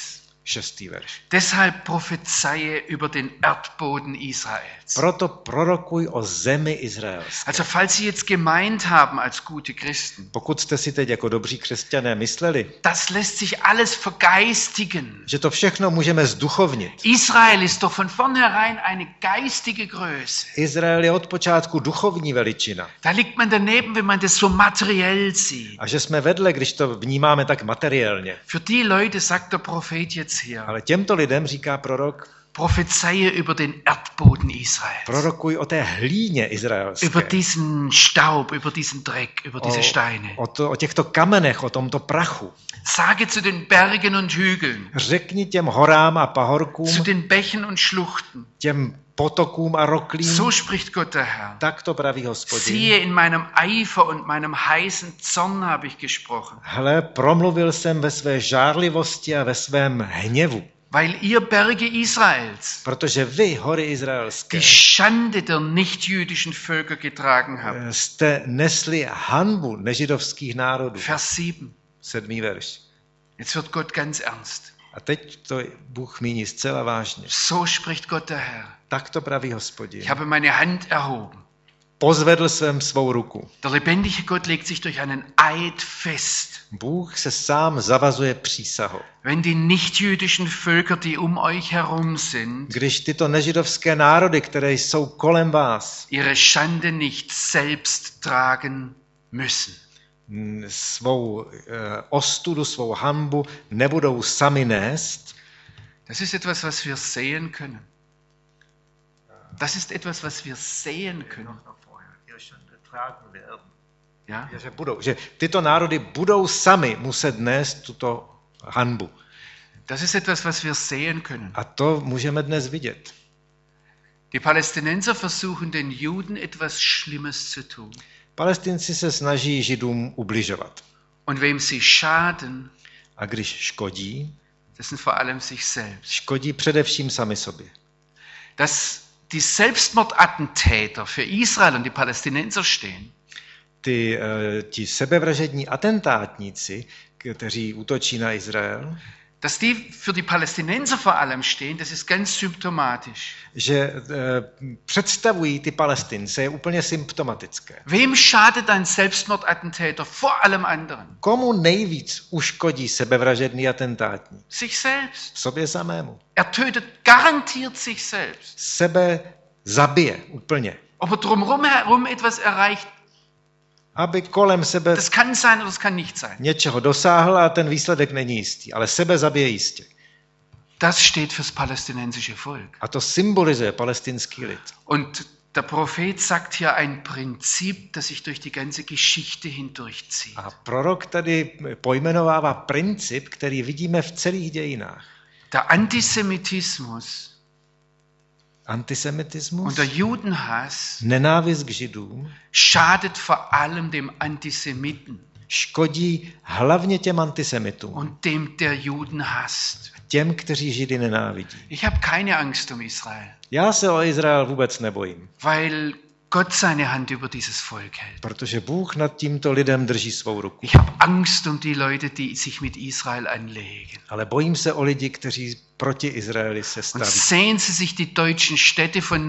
6. verš. Deshalb prophezeie über den Erdboden Israels. Proto prorokuj o zemi izraelské. Also falls Sie jetzt gemeint haben als gute Christen, Pokud jste si teď jako dobří křesťané mysleli, das lässt sich alles vergeistigen. že to všechno můžeme zduchovnit. Israel ist doch von vornherein eine geistige Größe. Izrael je od počátku duchovní veličina. Da liegt man daneben, wenn man das so materiell sieht. A že jsme vedle, když to vnímáme tak materiálně. Für die Leute sagt der Prophet jetzt hier, Ale těmto lidem říká prorok, prophezeie über den Erdboden Israels. prorokuj o té hlíně izraelské. Über diesen Staub, über diesen Dreck, über diese Steine. O těchto kamenech, o tomto prachu. Sage zu den Bergen und Hügeln, Řekni těm horám a pahorkům, zu den Bächen und Schluchten. těm potokům a roklím, So spricht Gott der Herr. tak to praví Hospodin. Siehe, in meinem Eifer und meinem heißen Zorn habe ich gesprochen. Hle, promluvil jsem ve své žárlivosti a ve svém hněvu, Weil ihr Berge Israels protože vy, hory izraelské, die Schande der nichtjüdischen Völker getragen habt. jste nesli hanbu nežidovských národů. Vers 7. 7. verš. Jetzt wird Gott ganz ernst. A teď to Bůh míní zcela vážně. So spricht Gott der Herr. Tak to praví Hospodin. Ich habe meine Hand erhoben. Pozvedl jsem svou ruku. Der lebendige Gott legt sich durch einen Eid fest. Bůh se sám zavazuje přísahou. Wenn die nichtjüdischen Völker, die um euch herum sind, Když tyto nežidovské národy, které jsou kolem vás, ihre Schande nicht selbst tragen müssen. svou ostudu, svou hanbu nebudou sami nést, Das ist etwas, was wir sehen können. Das ist etwas, was wir sehen können. Ja? že tyto národy budou sami muset nést tuto hanbu. Das ist etwas, was wir sehen können. A to můžeme dnes vidět. Die Palästinenser versuchen den Juden etwas Schlimmes zu tun. Palestinci se snaží Židům ubližovat. Und wem sie schaden, A když škodí, das sind vor allem sich selbst. škodí především sami sobě. Dass die Selbstmordattentäter für Israel und die Palästinenser stehen, Ti sebevražední atentátníci, kteří útočí na Izrael, dass die für die Palästinenser vor allem stehen, das ist ganz symptomatisch. že představují ty Palestince, je úplně symptomatické. Wem schadet ein Selbstmordattentäter vor allem anderen? Komu nejvíc uškodí sebevražedný atentátník? Sich selbst. Sobě samému. Er tötet garantiert sich selbst. Sebe zabije úplně. Ob er drumherum etwas erreicht, Aby kolem sebe das kann sein oder das kann nicht sein. něčeho dosáhl a ten výsledek není jistý, ale sebe zabije jistě. Das steht fürs palästinensische Volk. A to symbolizuje palestinský lid. Und der Prophet sagt hier ein Prinzip, das sich durch die ganze Geschichte hindurchzieht. A prorok tady pojmenovává princip, který vidíme v celých dějinách. Der Antisemitismus Antisemitismus, und der Judenhass nenávist k Židům, schadet vor allem dem Antisemiten škodí hlavně těm antisemitům, und dem der Juden hasst. těm, kteří Židy nenávidí. Ich habe keine Angst um Israel, Já se o Izrael vůbec nebojím, weil Gott seine Hand über dieses Volk hält. protože Bůh nad tímto lidem drží svou ruku. Ich habe Angst um die Leute, die sich mit Israel anlegen. Ale bojím se o lidi, kteří proti Izraeli se Und staví. sehen Sie sich die deutschen Städte von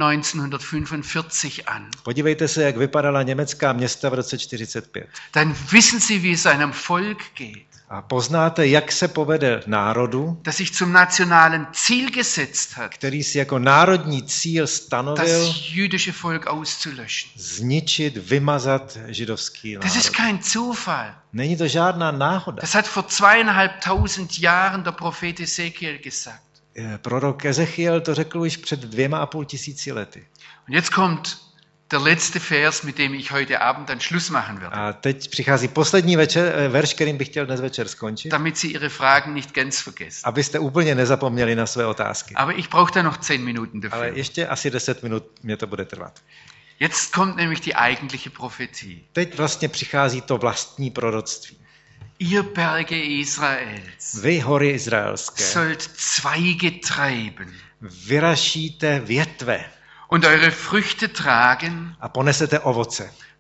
1945 an. Podívejte se, jak vypadala německá města v roce 1945. Dann wissen Sie, wie es einem Volk geht, A poznáte, jak se povede národu, das sich zum nationalen Ziel gesetzt hat, který si jako národní cíl stanovil das jüdische Volk auszulöschen. zničit, vymazat židovský Das ist národ. kein Zufall. Není to žádná náhoda. Das hat vor 2500 Jahren der Prophet Ezekiel gesagt. Prorok Ezechiel to řekl už před 2500 lety. Und jetzt kommt der letzte Vers, mit dem ich heute Abend dann Schluss machen werde, A teď přichází poslední verš, kterým bych chtěl dnes večer skončit, damit Sie Ihre Fragen nicht ganz vergessen. abyste úplně nezapomněli na své otázky. Aber ich brauche da noch 10 Minuten Ale dafür. ještě asi 10 minut mě to bude trvat. Jetzt kommt nämlich die eigentliche Prophetie. Teď vlastně přichází to vlastní proroctví. Ihr Berge Israels Vy, hory izraelské, sollt Zweige treiben vyrašíte větve und eure Früchte tragen a ponesete ovoce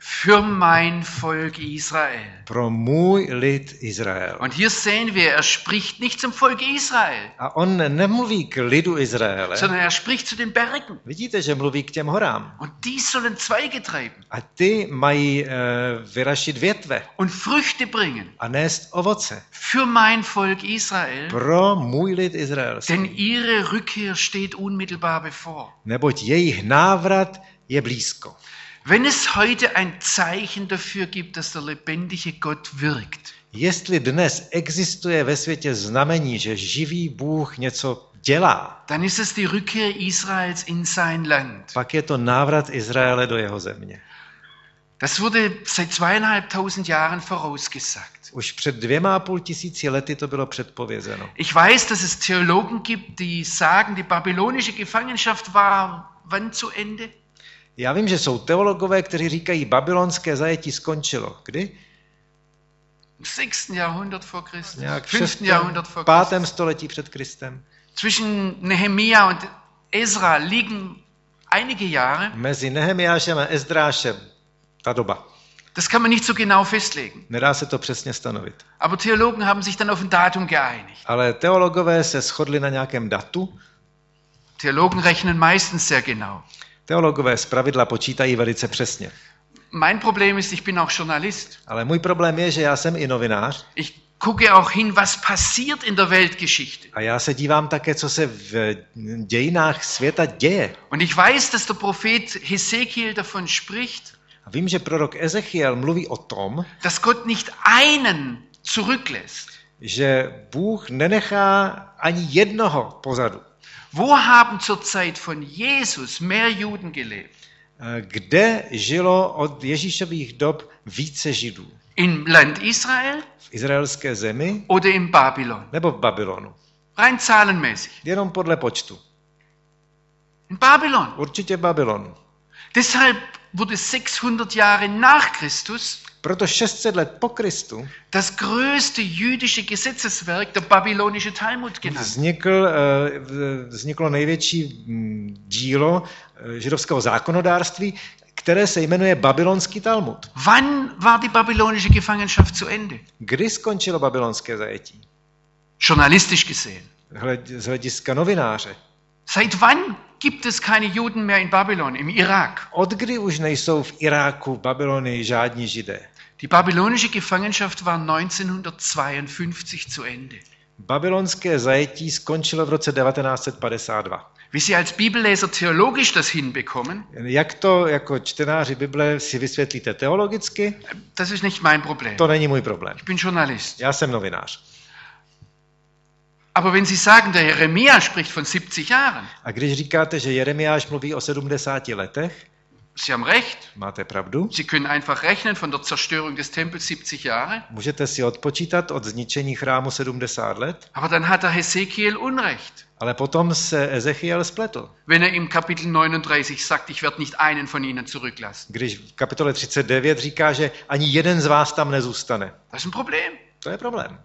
für mein Volk Israel. pro můj lid Izrael. Und hier sehen wir, er spricht nicht zum Volk Israel, A on nemluví k lidu Izraele. sondern er spricht zu den Bergen. Vidíte, že mluví k těm horám. Und die sollen Zweige treiben A ty mají vyrašit větve und Früchte bringen a nést ovoce für mein Volk Israel, pro můj lid izraelský. denn ihre Rückkehr steht unmittelbar bevor. Neboť jejich návrat je blízko. Wenn es heute ein Zeichen dafür gibt, dass der lebendige Gott wirkt, Jestli dnes existuje ve světě znamení, že živý Bůh něco dělá, dann ist es die Rückkehr Israels in sein Land. pak je to návrat Izraele do jeho země. Das wurde seit 2500 Jahren vorausgesagt. Už před 2,5 tisíci lety to bylo předpovězeno. Ich weiß, dass es Theologen gibt, die sagen, die babylonische Gefangenschaft war wann zu Ende? Já vím, že jsou teologové, kteří říkají, babylonské zajetí skončilo. Kdy? Im 6. Jahrhundert vor Christus, Nějak v 5. 6. Jahrhundert vor 5. Christus. století před Kristem. Zwischen Nehemia und Ezra liegen einige Jahre. Mezi Nehemiášem a Ezdrášem ta doba. Das kann man nicht so genau festlegen. Nedá se to přesně stanovit. Aber Theologen haben sich dann auf ein Datum geeinigt. Ale teologové se shodli na nějakém datu. Theologen rechnen meistens sehr genau. Teologové zpravidla počítají velice přesně. Mein Problem ist, ich bin auch Journalist. Ale můj problém je, že já jsem i novinář Ich gucke auch hin, was passiert in der Weltgeschichte. a já se dívám také, co se v dějinách světa děje. Und ich weiß, dass der Prophet Hesekiel davon spricht, A vím, že prorok Ezechiel mluví o tom, dass Gott nicht einen zurücklässt. že Bůh nenechá ani jednoho pozadu. Wo haben zur Zeit von Jesus mehr Juden gelebt? Kde žilo od Ježíšových dob více Židů? Im Land Israel V izraelské zemi oder in Babylon? nebo v Babylonu? Rein zahlenmäßig. Jenom podle počtu. In Babylon. Určitě Babylon. Deshalb wurde 600 Jahre nach Christus Proto 600 let po Kristu das größte jüdische Gesetzeswerk, der babylonische Talmud, genannt. vzniklo největší dílo židovského zákonodárství, které se jmenuje Babylonský Talmud. Wann war die babylonische Gefangenschaft zu Ende? Kdy skončilo babylonské zajetí? Journalistisch gesehen. Z hlediska novináře. Seit wann gibt es keine Juden mehr in Babylon, im Irak? Od kdy už nejsou v Iráku, v Babylonii žádní Židé? Die babylonische Gefangenschaft war 1952 zu Ende. Babylonské zajetí skončilo v roce 1952. Wie Sie als Bibelleser theologisch das hinbekommen, Jak to jako čtenáři Bible si vysvětlíte teologicky? das ist nicht mein Problem. To není můj problém. Ich bin Journalist. Já jsem novinář. Aber wenn Sie sagen, der Jeremia spricht von 70 Jahren, A když říkáte, že Jeremiáš mluví o 70 letech, Sie haben recht. máte pravdu. Sie können einfach rechnen von der Zerstörung des Tempels 70 Jahre. Můžete si odpočítat od zničení chrámu 70 let, Aber dann hat der Hesekiel Unrecht, ale potom se Ezechiel spletl. wenn er im Kapitel 39 sagt, ich werde nicht einen von ihnen zurücklassen. Když v kapitole 39 říká, že ani jeden z vás tam nezůstane. Das ist ein Problem. To je problém.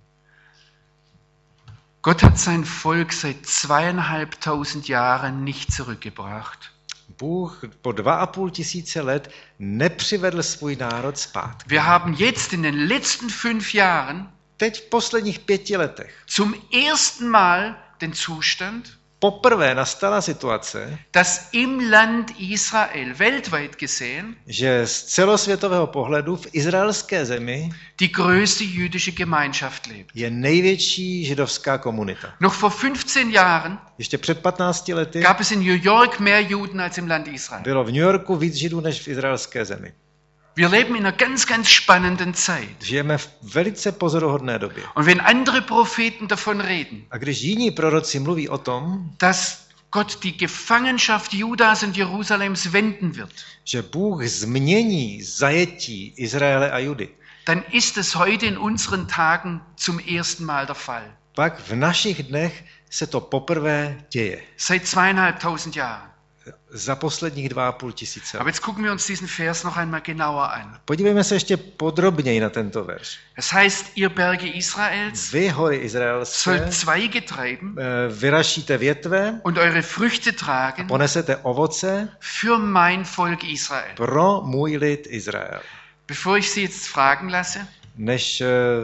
Gott hat sein Volk seit 2500 Jahren nicht zurückgebracht. Bůh po 2,5 tisíce let nepřivedl svůj národ zpátky. Wir haben jetzt in den letzten 5 Jahren Teď v posledních 5 letech zum ersten Mal den Zustand, poprvé nastala situace, dass im Land Israel weltweit gesehen že z celosvětového pohledu v izraelské zemi die größte jüdische Gemeinschaft lebt. je největší židovská komunita. Noch vor 15 Jahren Ještě před 15 lety gab es in New York mehr Juden als im Land Israel. bylo v New Yorku víc Židů než v izraelské zemi. Wir leben in einer ganz spannenden Zeit. Žijeme v velice pozoruhodné době. Und wenn andere Propheten davon reden, A když jiní proroci mluví o tom, dass Gott die Gefangenschaft Judas und Jerusalems wenden wird, že Bůh změní zajetí Izraele a Judy, dann ist es heute in unseren Tagen zum ersten Mal der Fall. pak v našich dnech se to poprvé děje. Seit 2500 Jahren. za posledních 2,5 Aber let. jetzt gucken wir uns diesen Vers noch einmal genauer an. Podívejme se ještě podrobněji na tento verš. Es heißt, ihr Berge Israels Vy, hory sollt izraelské, Zweige treiben vyrašíte větve, und eure Früchte tragen ponesete ovoce für mein Volk Israel. pro můj lid Izrael. Bevor ich Sie jetzt fragen lasse, Než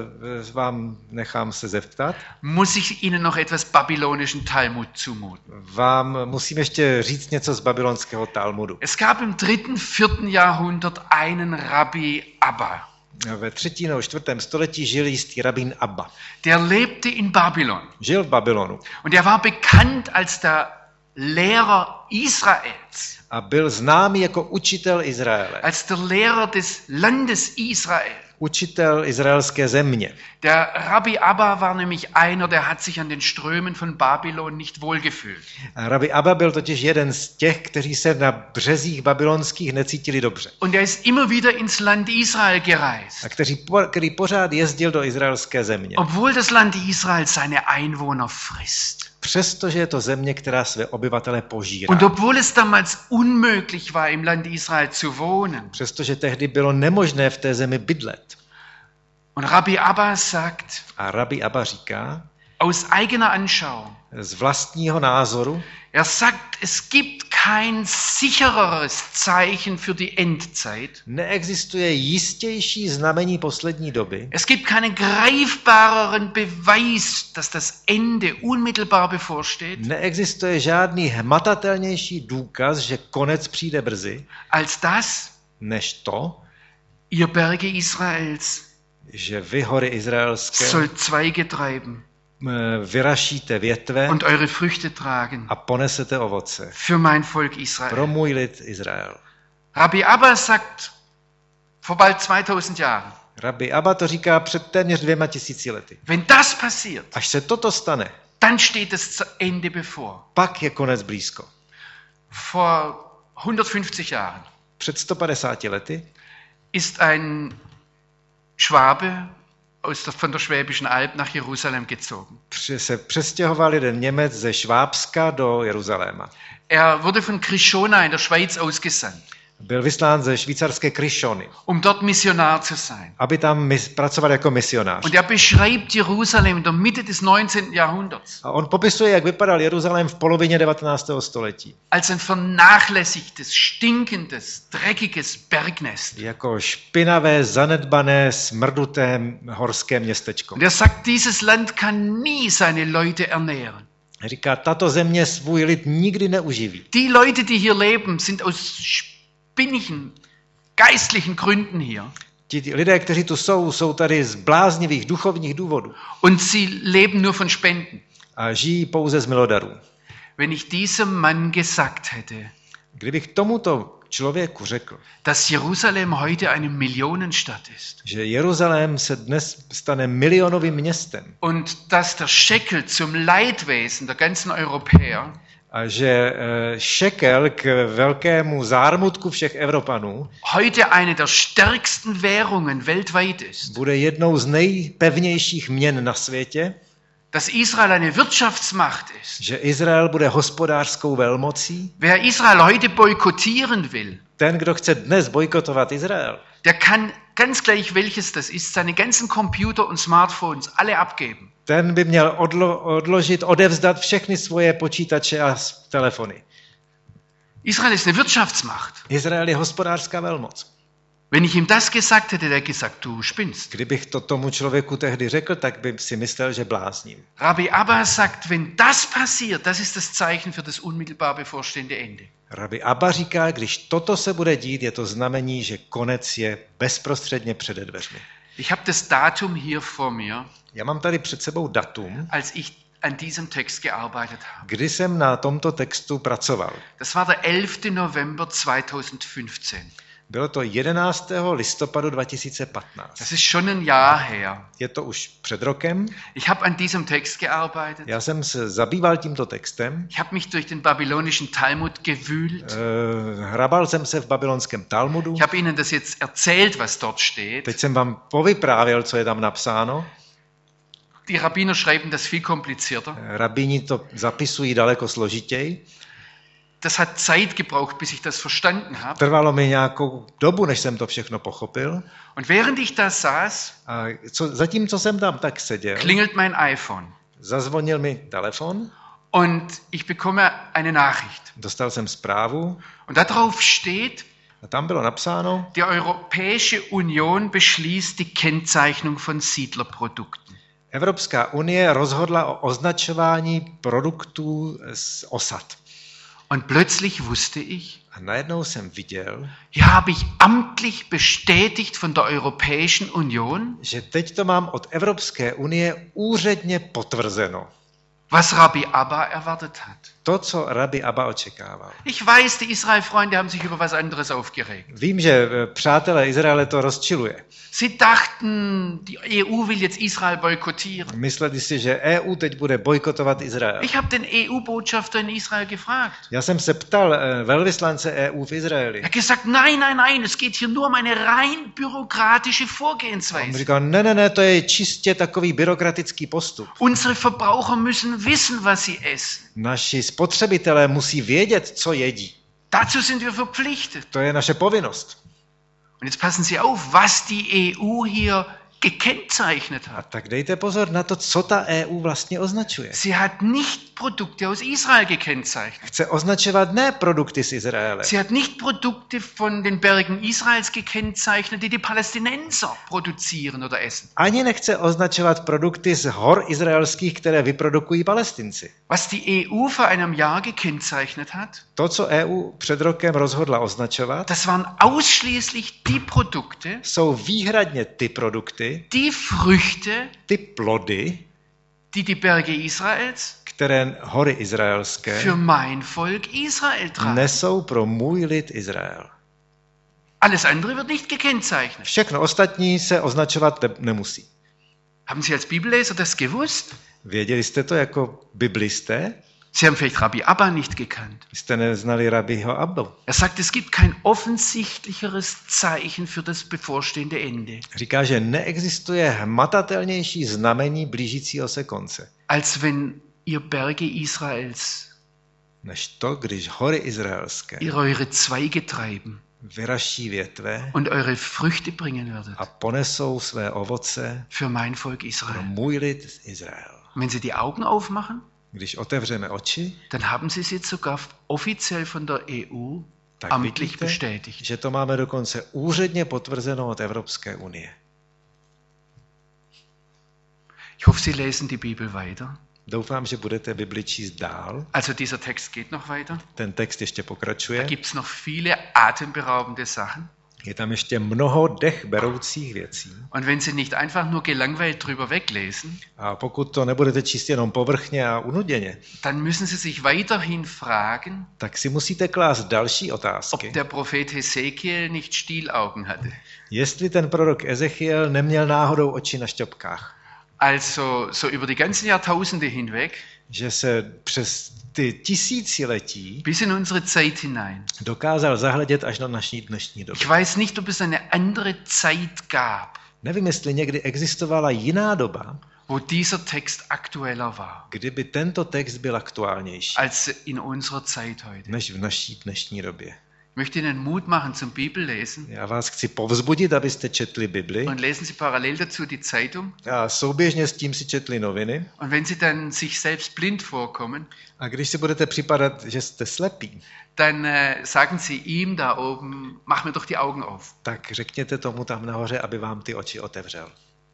vám nechám se zeptat, muss ich Ihnen noch etwas babylonischen Talmud zumuten. vám musím ještě říct něco z babylonského Talmudu. Es gab im 3. 4. Jahrhundert einen Rabbi Abba. Ve 3. nebo 4. století žil jistý rabín Abba. Der lebte in Babylon. Žil v Babylonu Und er war bekannt als der Lehrer Israels, a byl známý jako učitel Izraele. als der Lehrer des Landes Israel. Učitel izraelské země. Der Rabbi Abba war nämlich einer, der hat sich an den Strömen von Babylon nicht wohlgefühlt. A rabbi Abba byl totiž jeden z těch, kteří se na březích babylonských necítili dobře. Und er ist immer wieder ins Land Israel gereist, A který pořád jezdil do izraelské země. obwohl das Land Israel seine Einwohner frisst. Přestože je to země, která své obyvatele požírá. Und obwohl es damals unmöglich war, im Land Israel zu wohnen. Přestože tehdy bylo nemožné v té zemi bydlet. Und Rabbi Abba sagt, A rabbi Abba říká, aus eigener Anschauung, z vlastního názoru, er sagt, es gibt kein sichereres Zeichen für die Endzeit. neexistuje jistější znamení poslední doby, Es gibt keinen greifbareren Beweis, dass das Ende unmittelbar bevorsteht, neexistuje žádný hmatatelnější důkaz, že konec přijde brzy, als das, než to, ihr Berge Israels že vy, hory izraelské, sollt Zweige treiben vyrašíte větve und eure Früchte tragen a ponesete ovoce für mein Volk pro Israel. můj lid Izrael. Rabbi Abba sagt vor bald 2000 Jahren, Rabbi Abba to říká před téměř 2000 lety. wenn das passiert, Až se toto stane, dann steht das Ende bevor. pak je konec blízko. Vor 150 Jahren Před 150 lety ist ein Schwabe von der Schwäbischen Alb nach Jerusalem gezogen. se přestěhoval jeden Němec ze Švábska do Jeruzaléma. Er wurde von Krishona in der Schweiz ausgesandt, Byl vyslán ze švýcarské Kryšony, dort Missionar zu sein. aby tam pracoval jako misionář. Und er beschreibt Jerusalem in der Mitte des 19. Jahrhunderts A on popisuje, jak vypadal Jeruzalém v polovině 19. století. als ein vernachlässigtes, stinkendes, dreckiges Bergnest. Jako špinavé, zanedbané, smrduté horské městečko. Und er sagt, dieses Land kann nie seine Leute ernähren. Říká, tato země svůj lid nikdy neuživí. Die Leute, die hier leben, sind aus spinnigen, geistlichen Gründen hier. Ti lidé, kteří tu jsou tady z bláznivých duchovních důvodů Und sie leben nur von Spenden. a žijí pouze z milodarů. Wenn ich diesem Mann gesagt hätte, Kdybych tomuto člověku řekl, dass Jerusalem heute eine Millionenstadt ist že Jeruzalém se dnes stane milionovým městem und dass der Shekel zum Leidwesen der ganzen Europäer a že šekel k velkému zármutku všech Evropanů heute eine der stärksten Währungen weltweit ist, bude jednou z nejpevnějších měn na světě, dass Israel eine Wirtschaftsmacht ist. že Izrael bude hospodářskou velmocí, Wer Israel heute boykottieren will, ten, kdo chce dnes bojkotovat Izrael, der kann ganz gleich welches das ist, seine ganzen Computer und Smartphones alle abgeben. ten by měl odevzdat všechny svoje počítače a telefony. Israel ist eine Wirtschaftsmacht. Izrael je hospodářská velmoc. Wenn ich ihm das gesagt hätte, der gesagt, du spinnst. Kdybych to tomu člověku tehdy řekl, tak by si myslel, že blázním. Rabbi Abba sagt, wenn das passiert, das ist das Zeichen für das unmittelbar bevorstehende Ende. Rabbi Abba říká, když toto se bude dít, je to znamení, že konec je bezprostředně před dveřmi. Ich habe das Datum hier vor mir, Já mám tady před sebou datum, als ich an diesem Text gearbeitet habe. kdy jsem na tomto textu pracoval. Das war der 11. November 2015. Bylo to 11. listopadu 2015. Das ist schon ein Jahr her. Je to už před rokem. Ich habe an diesem Text gearbeitet. Já jsem se zabýval tímto textem. Ich habe mich durch den babylonischen Talmud gewühlt. Hrabal jsem se v babylonském Talmudu. Ich habe Ihnen das jetzt erzählt, was dort steht. Teď jsem vám povyprávěl, co je tam napsáno. Die Rabbiner schreiben das viel komplizierter. Rabíni to zapisují daleko složitěji. das hat Zeit gebraucht, bis ich das verstanden habe. Trvalo mi nějakou dobu, než jsem to všechno pochopil. Und während ich da saß, A zatímco jsem tam tak seděl, klingelt mein iPhone. zazvonil mi telefon, Und ich bekomme eine Nachricht. dostal jsem zprávu Und darauf steht, a tam bylo napsáno, die Europäische Union beschließt die Kennzeichnung von Siedlerprodukten. Evropská unie rozhodla o označování produktů z osad. Und plötzlich wusste ich, A najednou jsem viděl, hier habe ich amtlich bestätigt von der Europäischen Union, že teď to mám od Evropské unie úředně potvrzeno. was Rabbi Abba erwartet hat. To, co Rabbi Abba očekával. Ich weiß, die Israel-Freunde haben sich über was anderes aufgeregt. Vím, že přátelé Izraele to rozčiluje. Sie dachten, die EU will jetzt Israel boykottieren. Mysleli si, že EU teď bude bojkotovat Izrael. Ich habe den EU-Botschafter in Israel gefragt. Já jsem se ptal velvyslance EU v Izraeli. Er hat gesagt, nein, nein, nein, es geht hier nur um eine rein bürokratische On Vorgehensweise. říkal, ne, to je čistě takový byrokratický postup. Unsere Verbraucher müssen wissen, was sie essen. Naši spotřebitelé musí vědět, co jedí. Dazu sind wir verpflichtet. To je naše povinnost. Und jetzt passen Sie auf, was die EU hier gekennzeichnet A hat. tak dejte pozor na to, co ta EU vlastně označuje. Sie hat nicht Produkte aus Israel gekennzeichnet. Chce označovat ne produkty z Izraele. Sie hat nicht Produkte von den Bergen Israels gekennzeichnet, die die Palästinenser produzieren oder essen. Ani nechce označovat produkty z hor izraelských, které vyprodukují Palestinci. Was die EU vor einem Jahr gekennzeichnet hat, To, co EU před rokem rozhodla označovat, das waren ausschließlich die Produkte, jsou výhradně ty produkty, die Früchte, ty plody, die die Berge Israels které hory izraelské für mein Volk Israel tragen. nesou pro můj lid Izrael. Alles andere wird nicht gekennzeichnet. Všechno ostatní se označovat nemusí. Haben Sie als Bibelleser das gewusst? Věděli jste to jako biblisté? Sie haben vielleicht Rabbi Abba nicht gekannt. Jste neznali Rabbiho Abbu. Er sagt, es gibt kein offensichtlicheres Zeichen für das bevorstehende Ende, Říká, že neexistuje hmatatelnější znamení blížícího se konce, als wenn ihr Berge Israels než to, když hory izraelské ihr eure Zweige treiben vyraší větve und eure Früchte bringen werdet a ponesou své ovoce für mein Volk pro Israel. můj lid Izrael. Wenn Sie die Augen aufmachen, Když otevřeme oči, dann haben Sie es jetzt sogar offiziell von der EU tak amtlich vidíte, bestätigt. že to máme dokonce úředně potvrzeno od Evropské unie. Ich hoffe, Sie lesen die Bibel weiter. Doufám, že budete Bibli číst dál. Also dieser Text geht noch weiter. Ten text ještě Da pokračuje. gibt es noch viele atemberaubende Sachen. Je tam ještě mnoho dech beroucích věcí. Und wenn Sie nicht einfach nur gelangweilt drüber weglesen, A pokud to nebudete číst jenom povrchně a unuděně, dann müssen Sie sich weiterhin fragen, tak si musíte klást další ob otázky. der Prophet Hesekiel nicht Stielaugen hatte. Jestli ten prorok Ezechiel neměl náhodou oči na šťopkách, Also so über die ganzen Jahrtausende hinweg, že se přes ty tisíciletí bis in unsere Zeit hinein. dokázal zahledět až na naší dnešní dobu. Ich weiß nicht, ob es eine andere Zeit gab, Nevím, jestli někdy existovala jiná doba, wo dieser Text aktueller war, kdyby tento text byl aktuálnější, als in unserer Zeit heute. než v naší dnešní době. Ich möchte Ihnen Mut machen zum Bibellesen Já vás chci povzbudit, abyste četli Bibli und lesen Sie parallel dazu die Zeitung. a souběžně s tím si četli noviny. Und wenn Sie dann sich selbst blind vorkommen, A když si budete připadat, že jste slepí, dann sagen Sie ihm da oben, mach mir doch die Augen auf. tak řekněte tomu tam nahoře, aby vám ty oči otevřel.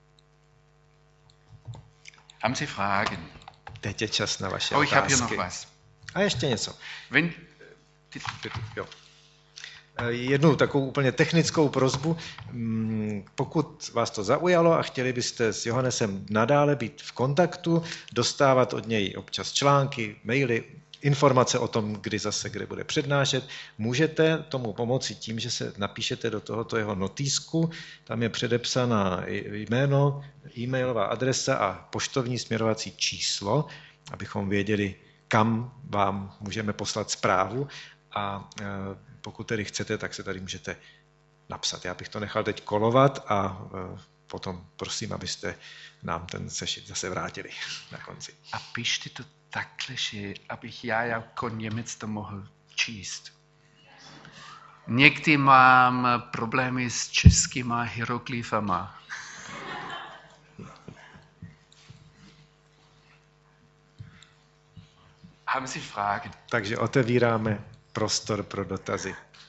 Haben Sie Fragen? Teď je čas na vaše Oh, ich habe hier noch otázky. was. A ještě něco. Wenn, Jo. Jednu takovou úplně technickou prosbu. Pokud vás to zaujalo a chtěli byste s Johannesem nadále být v kontaktu, dostávat od něj občas články, maily, informace o tom, kdy zase kde bude přednášet, můžete tomu pomoci tím, že se napíšete do tohoto jeho notýsku. Tam je předepsaná jméno, e-mailová adresa a poštovní směrovací číslo, abychom věděli, kam vám můžeme poslat zprávu. A pokud tedy chcete, tak se tady můžete napsat. Já bych to nechal teď kolovat a potom prosím, abyste nám ten sešit zase vrátili na konci. a bist du takhle schön, aber ich ja kon Němec to mohl. číst. Někdy mám problémy s českýma hieroglyfama. Haben Sie Fragen? Takže otevíráme prostor pro dotazy.